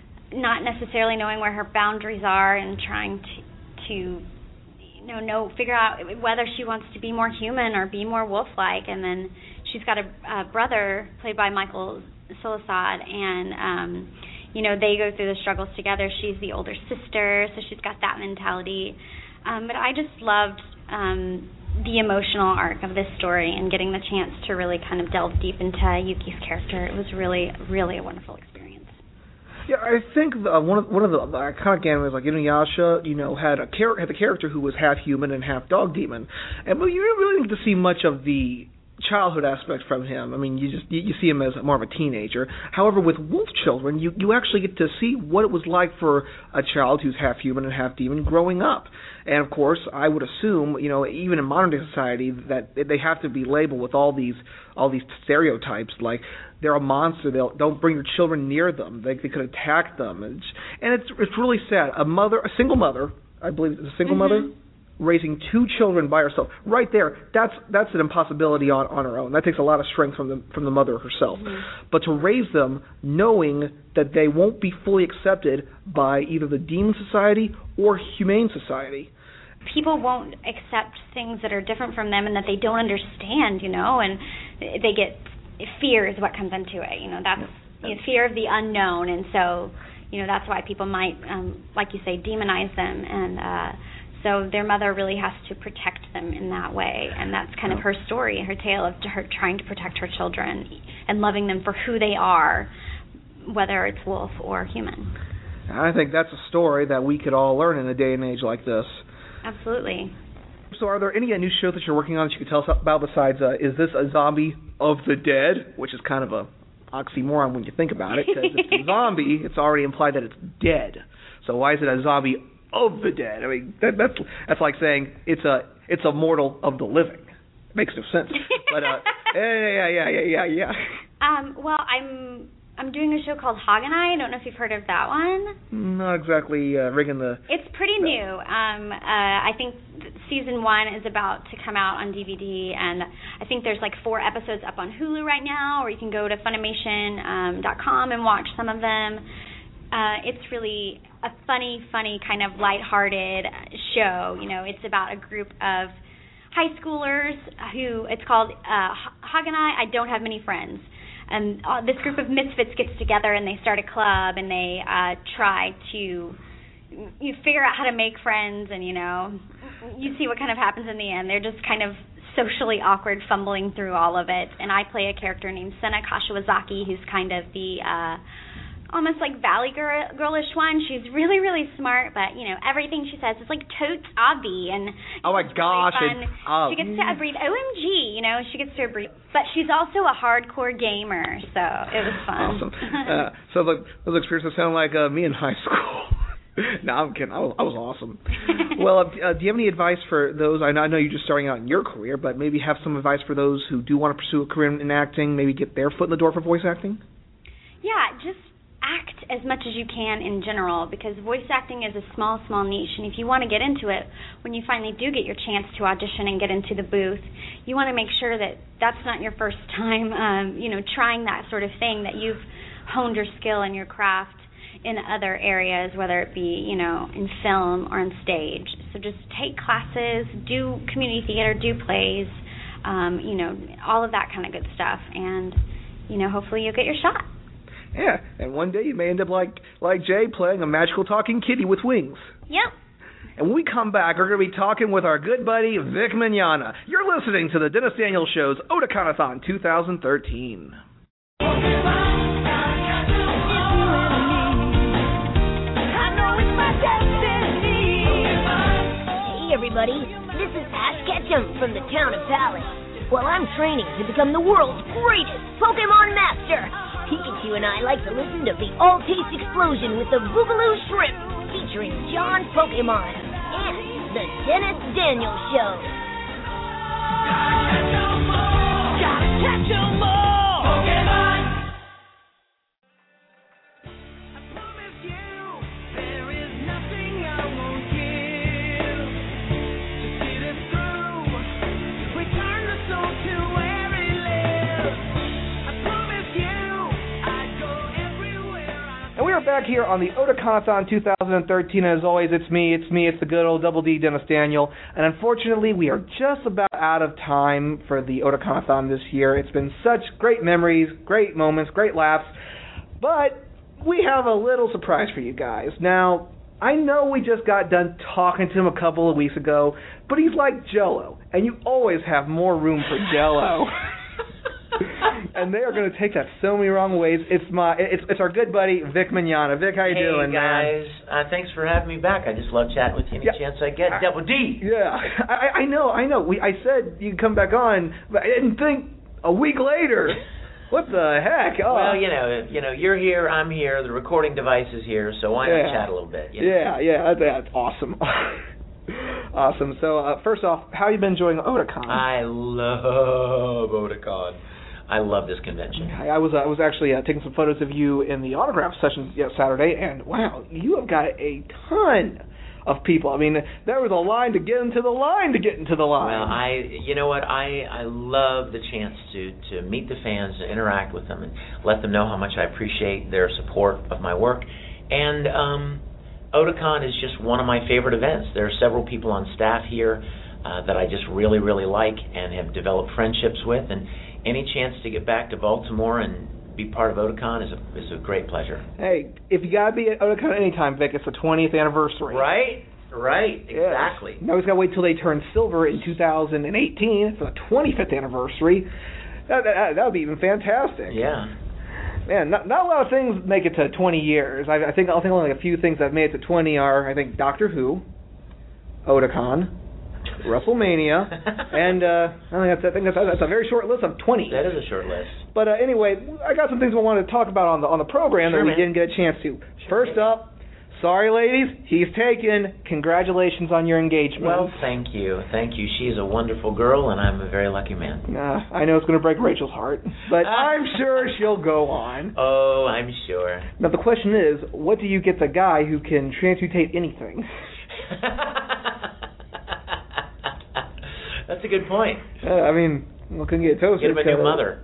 not necessarily knowing where her boundaries are and trying to, to you know, know, figure out whether she wants to be more human or be more wolf-like. And then she's got a, a brother played by Michael Solisad, and, um, you know, they go through the struggles together. She's the older sister, so she's got that mentality. Um, but I just loved um, the emotional arc of this story and getting the chance to really kind of delve deep into Yuki's character. It was really, really a wonderful experience. Yeah, I think the, one of one of the iconic animes, like Inuyasha, you know, had a char- had a character who was half human and half dog demon, and but you really didn't get to see much of the childhood aspect from him. I mean, you just you, you see him as more of a teenager. However, with wolf children, you you actually get to see what it was like for a child who's half human and half demon growing up. And of course, I would assume, you know, even in modern day society, that they have to be labeled with all these all these stereotypes, like they're a monster. They'll don't bring your children near them. They they could attack them, and, and it's it's really sad. A mother, a single mother, I believe, it's a single mm-hmm. mother, raising two children by herself. Right there, that's that's an impossibility on, on her own. That takes a lot of strength from the from the mother herself. Mm-hmm. But to raise them knowing that they won't be fully accepted by either the demon society or humane society. People won't accept things that are different from them and that they don't understand, you know, and they get, fear is what comes into it, you know, that's you know, fear of the unknown, and so, you know, that's why people might, um, like you say, demonize them, and uh, so their mother really has to protect them in that way, and that's kind of her story, her tale of her trying to protect her children and loving them for who they are, whether it's wolf or human. I think that's a story that we could all learn in a day and age like this. Absolutely. So are there any uh, new shows that you're working on that you could tell us about besides, uh, is this a zombie of the dead, which is kind of a oxymoron when you think about it, because it's a zombie, it's already implied that it's dead. So why is it a zombie of the dead? I mean, that, that's that's like saying it's a it's a mortal of the living. It makes no sense. But uh, yeah, yeah, yeah, yeah, yeah, yeah. Um, well, I'm I'm doing a show called Haganai. I don't know if you've heard of that one. Not exactly uh, rigging the... It's pretty the, new. Um, uh, I think season one is about to come out on D V D, and I think there's like four episodes up on Hulu right now, or you can go to Funimation dot com and watch some of them. Uh, it's really a funny, funny kind of lighthearted show. You know, it's about a group of high schoolers who, it's called uh, Haganai, I Don't Have Many Friends. And uh, this group of misfits gets together and they start a club, and they uh, try to you figure out how to make friends, and, you know, you see what kind of happens in the end. They're just kind of socially awkward, fumbling through all of it. And I play a character named Sena Kashiwazaki, who's kind of the uh, almost like Valley girl, girlish one. She's really, really smart, but, you know, everything she says is like totes obvi, and oh my gosh, really it's, oh. She gets to breathe. O M G, you know, she gets to breathe. But she's also a hardcore gamer, so it was fun. Awesome. uh, so the, those experiences sound like uh, me in high school. No, I'm kidding. I was, I was awesome. Well, uh, do you have any advice for those? I know, I know you're just starting out in your career, but maybe have some advice for those who do want to pursue a career in acting, maybe get their foot in the door for voice acting? Yeah, just act as much as you can in general, because voice acting is a small, small niche, and if you want to get into it, when you finally do get your chance to audition and get into the booth, you want to make sure that that's not your first time, um, you know, trying that sort of thing, that you've honed your skill and your craft in other areas, whether it be, you know, in film or on stage. So just take classes, do community theater, do plays, um, you know, all of that kind of good stuff, and you know, hopefully you'll get your shot. Yeah, and one day you may end up like like Jay playing a magical talking kitty with wings. Yep. And when we come back, we're going to be talking with our good buddy, Vic Mignogna. You're listening to the Dennis Daniels Show's Otaconathon twenty thirteen. Hey, everybody. This is Ash Ketchum from the town of Palace. Well, I'm training to become the world's greatest Pokemon Master. Pikachu and I like to listen to the All-Taste Explosion with the Boogaloo Shrimp, featuring John Pokemon and the Dennis Daniels Show. Gotta catch 'em all! Gotta catch 'em all! Pokemon! I promise you, there is nothing I won't give. To see this through, return the soul to where it lives. I promise you, I'd go everywhere I... And we are back here on the Otaconathon twenty thirteen. As always, it's me, it's me, it's the good old Double D, Dennis Daniel. And unfortunately, we are just about out of time for the Otaconathon this year. It's been such great memories, great moments, great laughs. But we have a little surprise for you guys. Now, I know we just got done talking to him a couple of weeks ago, but he's like Jell-O, and you always have more room for Jell-O. And they are going to take that so many wrong ways. It's my, it's it's our good buddy Vic Mignogna. Vic, how you hey doing, guys. man? Uh, thanks for having me back. I just love chatting with you any Yeah. chance I get. I- Double D. Yeah, I, I know, I know. We I said you'd come back on, but I didn't think a week later. What the heck? Oh. Well, you know, you know, you're here, I'm here, the recording device is here, so why Yeah. not chat a little bit? You know? Yeah, yeah, that, that's awesome. Awesome. So, uh, first off, how you been enjoying Otakon? I love Otakon. I love this convention. I, I was uh, I was actually uh, taking some photos of you in the autograph session yeah, Saturday, and wow, you have got a ton of people. I mean, there was a line to get into the line to get into the line. Well, I, you know what, I I love the chance to to meet the fans, to interact with them, and let them know how much I appreciate their support of my work. And um, Otakon is just one of my favorite events. There are several people on staff here uh, that I just really, really like and have developed friendships with, and any chance to get back to Baltimore and be part of Otakon is a is a great pleasure. Hey, if you gotta be at Otakon anytime, Vic, it's the twentieth anniversary. Right, right, Yes. exactly. Now we just gotta wait till they turn silver in two thousand eighteen for the twenty-fifth anniversary. That that, that would be even fantastic. Yeah. Man, not, not a lot of things make it to twenty years. I, I think I think only a few things that made it to twenty are, I think, Doctor Who, Otakon, WrestleMania, and uh, I think that's I think that's, that's a very short list of twenty. That is a short list. But uh, anyway, I got some things I wanted to talk about on the on the program Sure, that we man. didn't get a chance to. First up, sorry ladies, he's taken. Congratulations on your engagement. Well, thank you, thank you. She's a wonderful girl, and I'm a very lucky man. Uh, I know it's going to break Rachel's heart, but I'm sure she'll go on. Oh, I'm sure. Now the question is, what do you get the guy who can transmutate anything? That's a good point. Uh, I mean, we couldn't get toasted. Get him a new mother.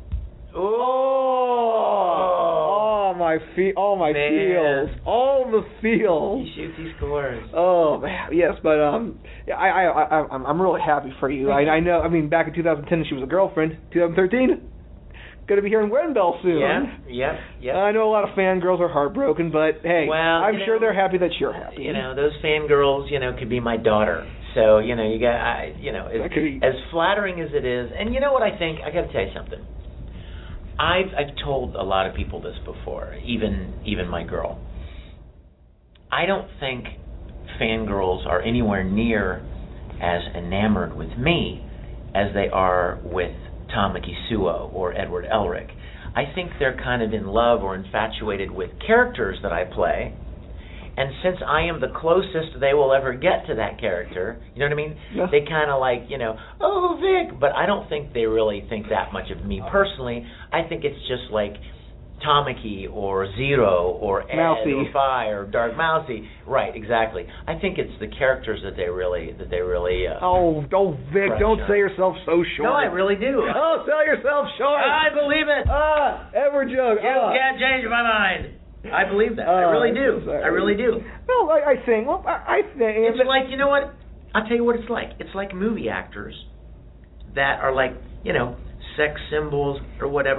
Oh, oh my feet, all my Man. feels, all the feels. He shoots, he scores. Oh man, yes, but um, yeah, I I I I'm I'm really happy for you. I I know. I mean, back in two thousand ten, she was a girlfriend. twenty thirteen, going to be here in Wenbell soon. Yeah, yeah, yeah. I know a lot of fangirls are heartbroken, but hey, Well, I'm you sure know, they're happy that you're happy. You know, those fangirls, you know, could be my daughter. So, you know, you got, I, you know, as, That could be- as flattering as it is, and you know what I think? I got to tell you something. I've I've told a lot of people this before, even even my girl. I don't think fangirls are anywhere near as enamored with me as they are with Tamaki Suo or Edward Elric. I think they're kind of in love or infatuated with characters that I play. And since I am the closest they will ever get to that character, you know what I mean? Yeah. They kind of like, you know, oh, Vic. But I don't think they really think that much of me personally. I think it's just like Tamaki or Zero or Ed Mousy. or Fi or Dark Mousy. Right, exactly. I think it's the characters that they really, that they really... Uh, Oh, oh, Vic, Crush don't on. sell yourself so short. no, I really do. Oh, sell yourself short. I believe it. Ah, ever joke. You ah. can't change my mind. I believe that. I Oh, really I'm do. so sorry. I really do. No, I, I think. Well, I, I think. It's like, you know what? I'll tell you what it's like. It's like movie actors that are like, you know, sex symbols or whatever,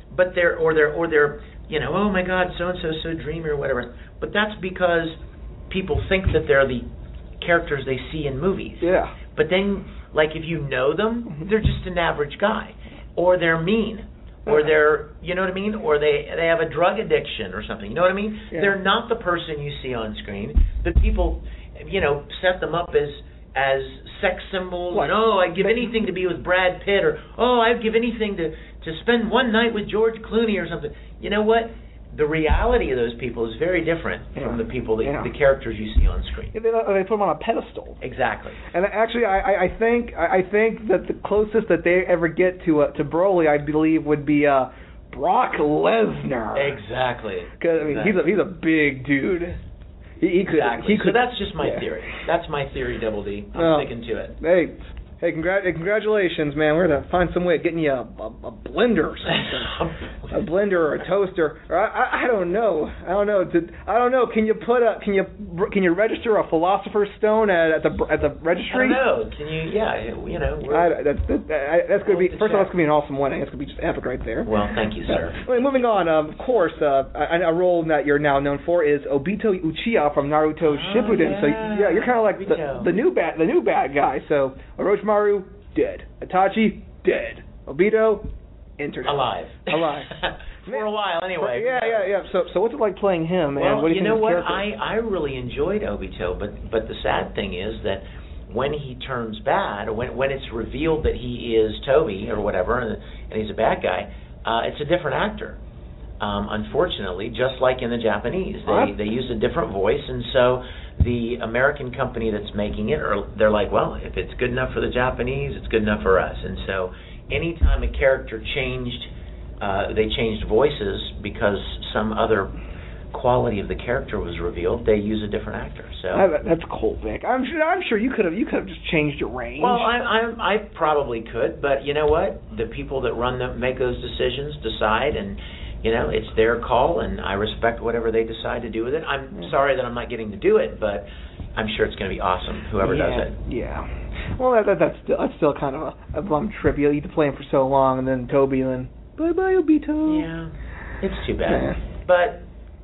but they're or they're or they're you know, oh my God, so and so so dreamy or whatever. But that's because people think that they're the characters they see in movies. Yeah. But then, like, if you know them, they're just an average guy, or they're mean, or they're, you know what I mean, or they they have a drug addiction or something. You know what I mean? Yeah. They're not the person you see on screen. But people, you know, set them up as as sex symbols. What? And oh, I'd give anything to be with Brad Pitt, or oh, I'd give anything to to spend one night with George Clooney or something. You know what? The reality of those people is very different yeah. from the people, that, yeah. the characters you see on screen. Yeah, they, they put them on a pedestal. Exactly. And actually, I, I, I think I think that the closest that they ever get to uh, to Broly, I believe, would be uh, Brock Lesnar. Exactly. Because I mean, exactly. he's a he's a big dude. He, he could. Exactly. He could. So that's just my yeah. theory. That's my theory, Double D. I'm Oh. sticking to it. Hey. Hey, congr- hey, congratulations, man. We're going to find some way of getting you a, a, a blender or something. A blender or a toaster. Or I, I, I don't know. I don't know. Did, I don't know. Can you put a can you can you register a Philosopher's Stone at, at the at the registry? I don't know. Can you? Yeah. You know. I, that's that's, that's going to be first of all. That's going to be an awesome wedding. It's going to be just epic right there. Well, thank you, sir. Well, moving on. Um, of course, uh, a, a role that you're now known for is Obito Uchiha from Naruto Shippuden. yeah. So yeah, you're kind of like the, the new bad the new bad guy. So Orochimaru. Dead. Itachi, dead. Obito, internet. Alive. Alive. For a while, anyway. Yeah, yeah, yeah. So, so what's it like playing him? Well, and what do you, you think know of what? his character? I, I really enjoyed Obito, but but the sad thing is that when he turns bad, or when when it's revealed that he is Toby or whatever, and, and he's a bad guy, uh, it's a different actor. Um, unfortunately, just like in the Japanese, they What? they use a different voice, and so the American company that's making it, or they're like, well, if it's good enough for the Japanese, it's good enough for us. And so, anytime a character changed, uh, they changed voices because some other quality of the character was revealed, they use a different actor. So I, that's cool, Vic. I'm sure. I'm sure you could have. You could have just changed your range. Well, I, I I probably could, but you know what? The people that run them, make those decisions, decide, and you know, it's their call, and I respect whatever they decide to do with it. I'm Yeah. sorry that I'm not getting to do it, but I'm sure it's going to be awesome, whoever yeah, does it. Yeah. Well, that, that, that's still that's still kind of a, a bum trivia. You had to play him for so long, and then Toby, and then bye bye Obito. Yeah, it's too bad, Yeah. but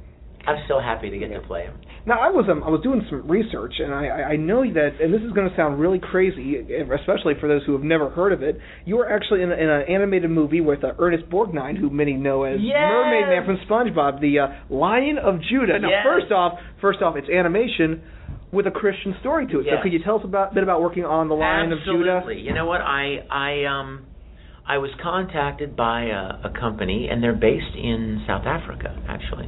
I'm still happy to get to play him. Now I was um, I was doing some research, and I, I I know that, and this is going to sound really crazy, especially for those who have never heard of it. You were actually in, a, in an animated movie with uh, Ernest Borgnine, who many know as Yes! Mermaid Man from SpongeBob, the uh, Lion of Judah. Now, Yes! first off, first off, it's animation with a Christian story to it. Yes. So could you tell us about, a bit about working on the Lion Absolutely. of Judah? You know what? I I um I was contacted by a, a company, and they're based in South Africa, actually.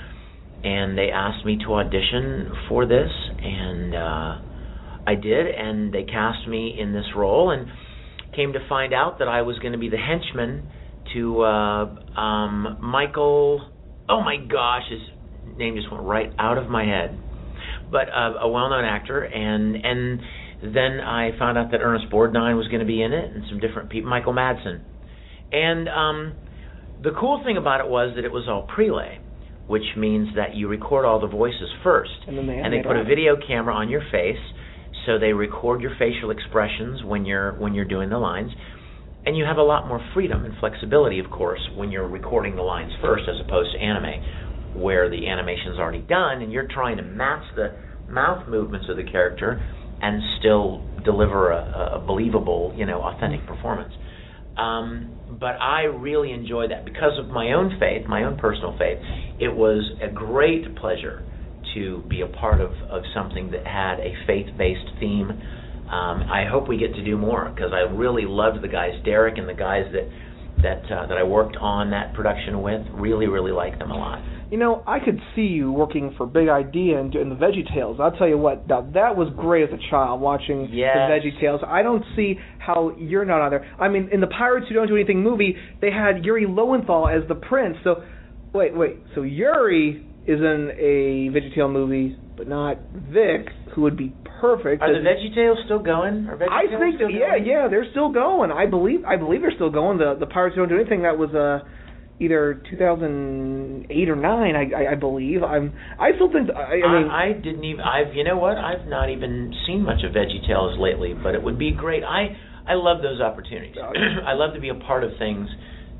And they asked me to audition for this, and uh, I did, and they cast me in this role, and came to find out that I was going to be the henchman to uh, um, Michael. Oh my gosh, his name just went right out of my head. But uh, a well-known actor, and and then I found out that Ernest Borgnine was going to be in it, and some different people, Michael Madsen. And um, the cool thing about it was that it was all prelay, which means that you record all the voices first, and, then they, and they put a video camera on your face, so they record your facial expressions when you're when you're doing the lines, and you have a lot more freedom and flexibility, of course, when you're recording the lines first, as opposed to anime, where the animation's already done, and you're trying to match the mouth movements of the character and still deliver a, a believable, you know, authentic performance. Um, but I really enjoyed that because of my own faith, my own personal faith. It was a great pleasure to be a part of, of something that had a faith-based theme. Um, I hope we get to do more, because I really loved the guys, Derek and the guys that that uh, that I worked on that production with. Really, really liked them a lot. You know, I could see you working for Big Idea and doing the VeggieTales. I'll tell you what, now that was great as a child, watching Yes. the VeggieTales. I don't see how you're not on there. I mean, in the Pirates Who Don't Do Anything movie, they had Yuri Lowenthal as the prince. So, wait, wait. So Yuri is in a VeggieTale movie, but not Vic, who would be perfect. Are the VeggieTales still going? Are I VeggieTales think, still yeah, going? yeah, they're still going. I believe, I believe they're still going. The the Pirates Who Don't Do Anything, that was uh, either two thousand eight or nine, I, I, I believe. I'm, I still think. I, I mean, I, I didn't even. I've. You know what? I've not even seen much of VeggieTales lately, but it would be great. I I love those opportunities. Oh, yeah. I love to be a part of things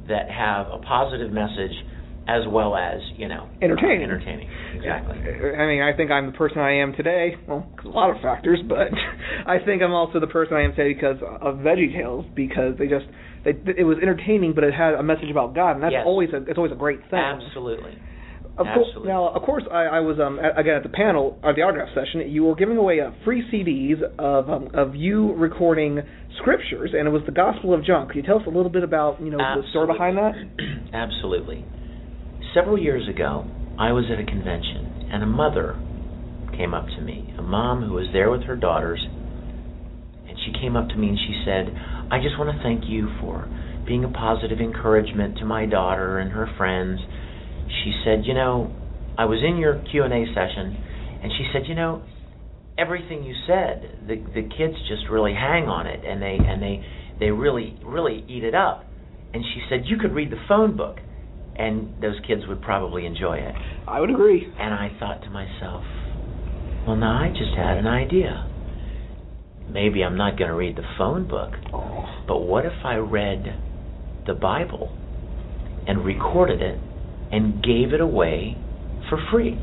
that have a positive message as well as, you know, entertaining. Uh, entertaining, exactly. I mean, I think I'm the person I am today. Well, a lot of factors, but I think I'm also the person I am today because of VeggieTales, because they just they, it was entertaining, but it had a message about God, and that's Yes. always a it's always a great thing. Absolutely. Of Absolutely. course, now, of course, I, I was um at, again at the panel at the autograph session. You were giving away uh, free C Ds of um, of you recording scriptures, and it was the Gospel of John. Could you tell us a little bit about you know Absolutely. the story behind that? Absolutely. Several years ago, I was at a convention, and a mother came up to me, a mom who was there with her daughters, and she came up to me and she said, "I just want to thank you for being a positive encouragement to my daughter and her friends." She said, "You know, I was in your Q and A session," and she said, "You know, everything you said, the the kids just really hang on it, and they and they they really really eat it up." And she said, "You could read the phone book, and those kids would probably enjoy it." I would agree. And I thought to myself, well, now I just had an idea. Maybe I'm not going to read the phone book, but what if I read the Bible and recorded it and gave it away for free?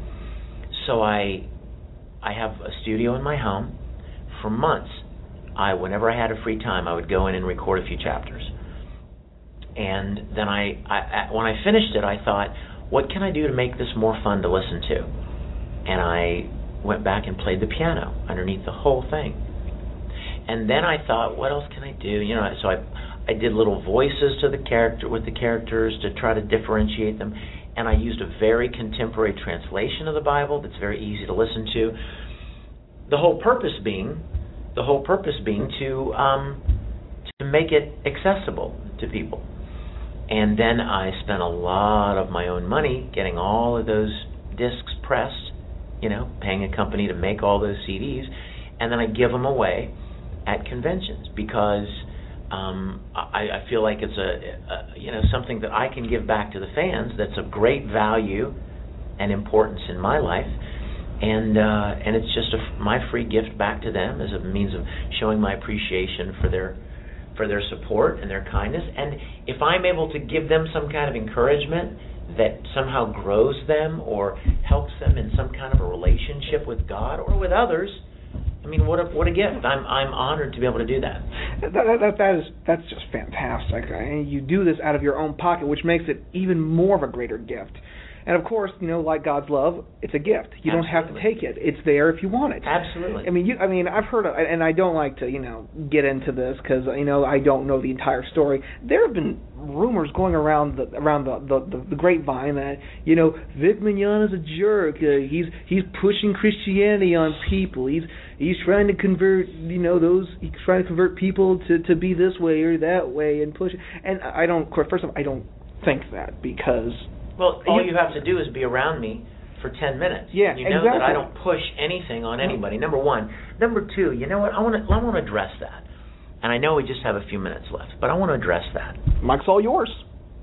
So I I have a studio in my home. For months, I whenever I had a free time, I would go in and record a few chapters. And then I, I, when I finished it, I thought, what can I do to make this more fun to listen to? And I went back and played the piano underneath the whole thing. And then I thought, what else can I do? You know, so I, I did little voices to the character with the characters to try to differentiate them. And I used a very contemporary translation of the Bible that's very easy to listen to. The whole purpose being, the whole purpose being to um, to make it accessible to people. And then I spent a lot of my own money getting all of those discs pressed, you know, paying a company to make all those C Ds, and then I give them away at conventions because um, I, I feel like it's a, a you know something that I can give back to the fans that's of great value and importance in my life, and uh, and it's just a, my free gift back to them as a means of showing my appreciation for their for their support and their kindness. And if I'm able to give them some kind of encouragement that somehow grows them or helps them in some kind of a relationship with God or with others, I mean, what a what a gift! I'm I'm honored to be able to do that. That that, that, that is that's just fantastic. And you do this out of your own pocket, which makes it even more of a greater gift. And of course, you know, like God's love, it's a gift. You Absolutely. don't have to take it. It's there if you want it. Absolutely. I mean, you. I mean, I've heard, of, and I don't like to, you know, get into this because you know I don't know the entire story. There have been rumors going around the around the the, the, the grapevine that you know Vic Mignogna's a jerk. Uh, he's he's pushing Christianity on people. He's he's trying to convert, you know, those. He's trying to convert people to to be this way or that way and push. And I don't. First of all, I don't think that because. Well, all you have to do is be around me for ten minutes. Yeah, you know exactly. that I don't push anything on anybody. Number one. Number two, you know what? I want to I want to address that. And I know we just have a few minutes left, but I want to address that. Mike's all yours.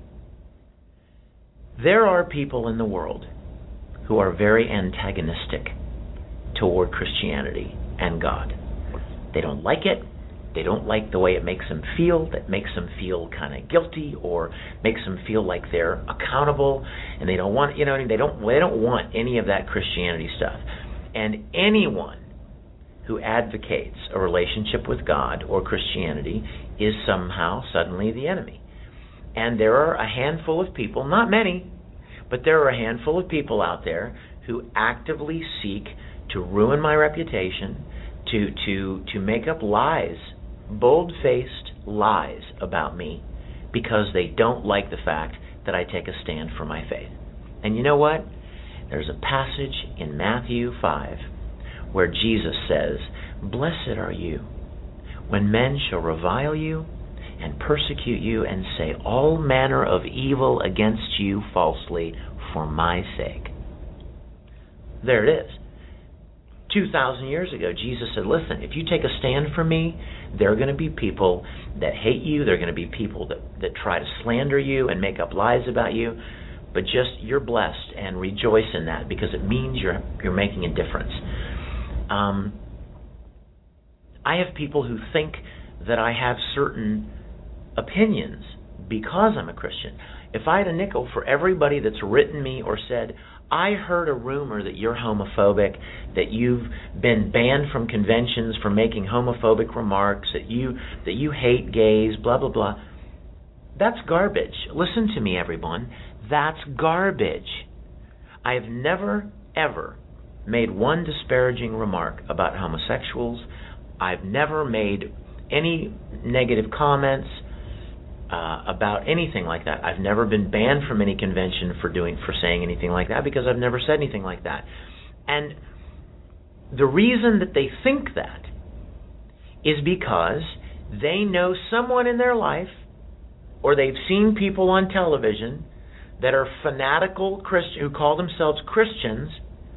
There are people in the world who are very antagonistic toward Christianity and God. They don't like it. They don't like the way it makes them feel, that makes them feel kind of guilty or makes them feel like they're accountable, and they don't want, you know, they don't they don't want any of that Christianity stuff. And anyone who advocates a relationship with God or Christianity is somehow suddenly the enemy. And there are a handful of people, not many, but there are a handful of people out there who actively seek to ruin my reputation, to to to make up lies, bold-faced lies about me because they don't like the fact that I take a stand for my faith. And you know what? There's a passage in Matthew five where Jesus says, "Blessed are you when men shall revile you and persecute you and say all manner of evil against you falsely for my sake." There it is. two thousand years ago, Jesus said, listen, if you take a stand for me, there are going to be people that hate you. There are going to be people that, that try to slander you and make up lies about you. But just, you're blessed and rejoice in that because it means you're you're making a difference. Um, I have people who think that I have certain opinions because I'm a Christian. If I had a nickel for everybody that's written me or said, I heard a rumor that you're homophobic, that you've been banned from conventions for making homophobic remarks, that you that you hate gays, blah, blah, blah. That's garbage. Listen to me, everyone. That's garbage. I have never, ever made one disparaging remark about homosexuals. I've never made any negative comments Uh, about anything like that. I've never been banned from any convention for doing for saying anything like that because I've never said anything like that. And the reason that they think that is because they know someone in their life, or they've seen people on television that are fanatical Christian who call themselves Christians,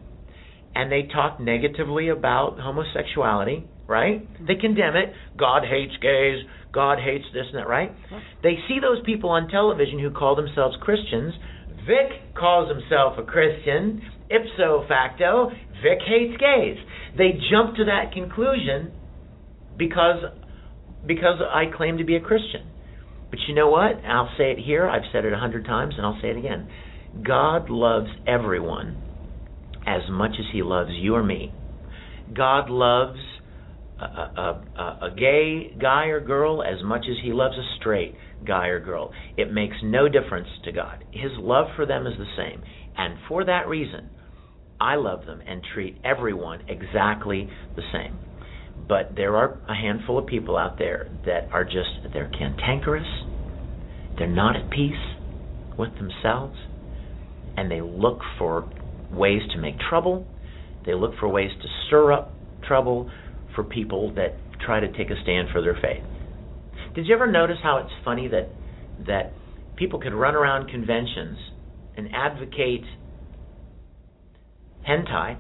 and they talk negatively about homosexuality, right? They condemn it. God hates gays. God hates this and that, right? They see those people on television who call themselves Christians. Vic calls himself a Christian. Ipso facto, Vic hates gays. They jump to that conclusion because because I claim to be a Christian. But you know what? I'll say it here. I've said it a hundred times, and I'll say it again. God loves everyone as much as He loves you or me. God loves A, a, a, a gay guy or girl as much as He loves a straight guy or girl. It makes no difference to God. His love for them is the same. And for that reason, I love them and treat everyone exactly the same. But there are a handful of people out there that are just, they're cantankerous, they're not at peace with themselves, and they look for ways to make trouble. They look for ways to stir up trouble for people that try to take a stand for their faith. Did you ever notice how it's funny that that people could run around conventions and advocate hentai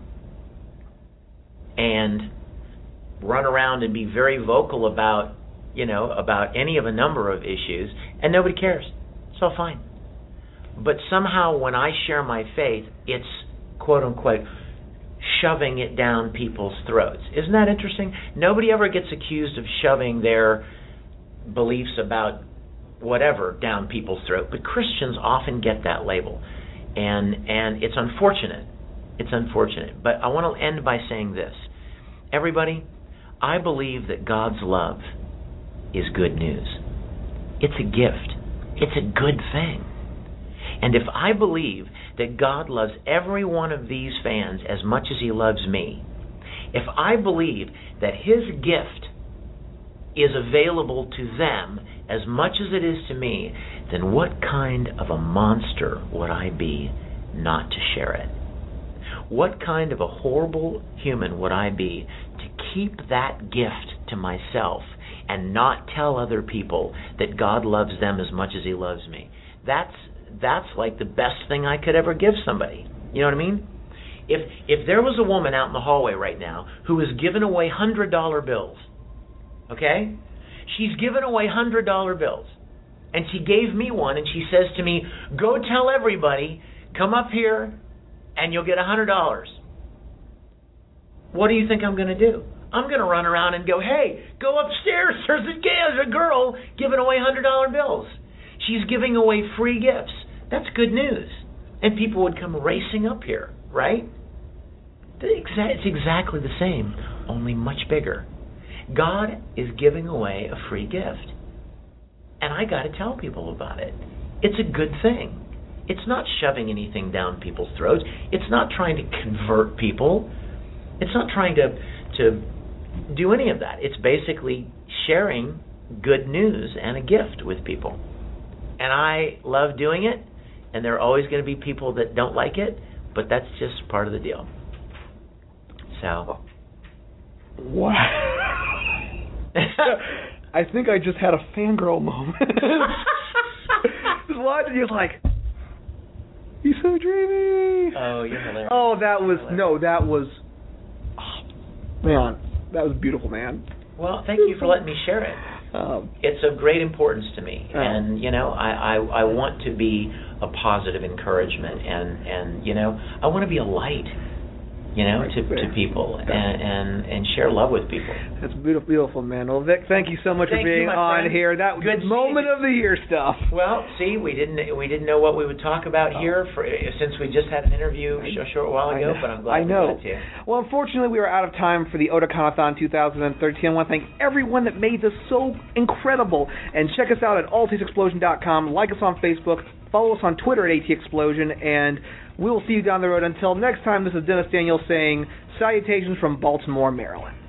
and run around and be very vocal about, you know, about any of a number of issues, and nobody cares? It's all fine. But somehow when I share my faith, it's quote-unquote shoving it down people's throats. Isn't that interesting? Nobody ever gets accused of shoving their beliefs about whatever down people's throat, but Christians often get that label. And and it's unfortunate. It's unfortunate. But I want to end by saying this. Everybody, I believe that God's love is good news. It's a gift. It's a good thing. And if I believe that God loves every one of these fans as much as He loves me, if I believe that His gift is available to them as much as it is to me, then what kind of a monster would I be not to share it? What kind of a horrible human would I be to keep that gift to myself and not tell other people that God loves them as much as He loves me? That's That's like the best thing I could ever give somebody. You know what I mean? If if there was a woman out in the hallway right now who is giving away one hundred dollar bills, okay? She's giving away one hundred dollar bills. And she gave me one and she says to me, go tell everybody, come up here and you'll get one hundred dollars. What do you think I'm going to do? I'm going to run around and go, hey, go upstairs. There's a, there's a girl giving away one hundred dollar bills. She's giving away free gifts. That's good news. And people would come racing up here, right? It's exactly the same, only much bigger. God is giving away a free gift. And I got to tell people about it. It's a good thing. It's not shoving anything down people's throats. It's not trying to convert people. It's not trying to, to do any of that. It's basically sharing good news and a gift with people. And I love doing it, and there are always going to be people that don't like it, but that's just part of the deal. So. Wow. I think I just had a fangirl moment. Just watching you like, you're so dreamy. Oh, you're hilarious. Oh, that was, no, that was, oh, man, that was beautiful, man. Well, thank you for letting me share it. Um, it's of great importance to me, uh, and you know, I, I I want to be a positive encouragement, and and you know, I want to be a light you know, Right. to to people and, and and share love with people. That's beautiful, beautiful, man. Well, Vic, thank you so much Thank for being you, my on friend. here. That was Good moment of the year stuff. Well, see, we didn't we didn't know what we would talk about here for since we just had an interview a short while ago. But I'm glad I know. we got to. Well, unfortunately, we are out of time for the Otaconathon two thousand thirteen. I want to thank everyone that made this so incredible. And check us out at all taste explosion dot com. Like us on Facebook. Follow us on Twitter at ATExplosion. And we will see you down the road. Until next time, this is Dennis Daniels saying salutations from Baltimore, Maryland.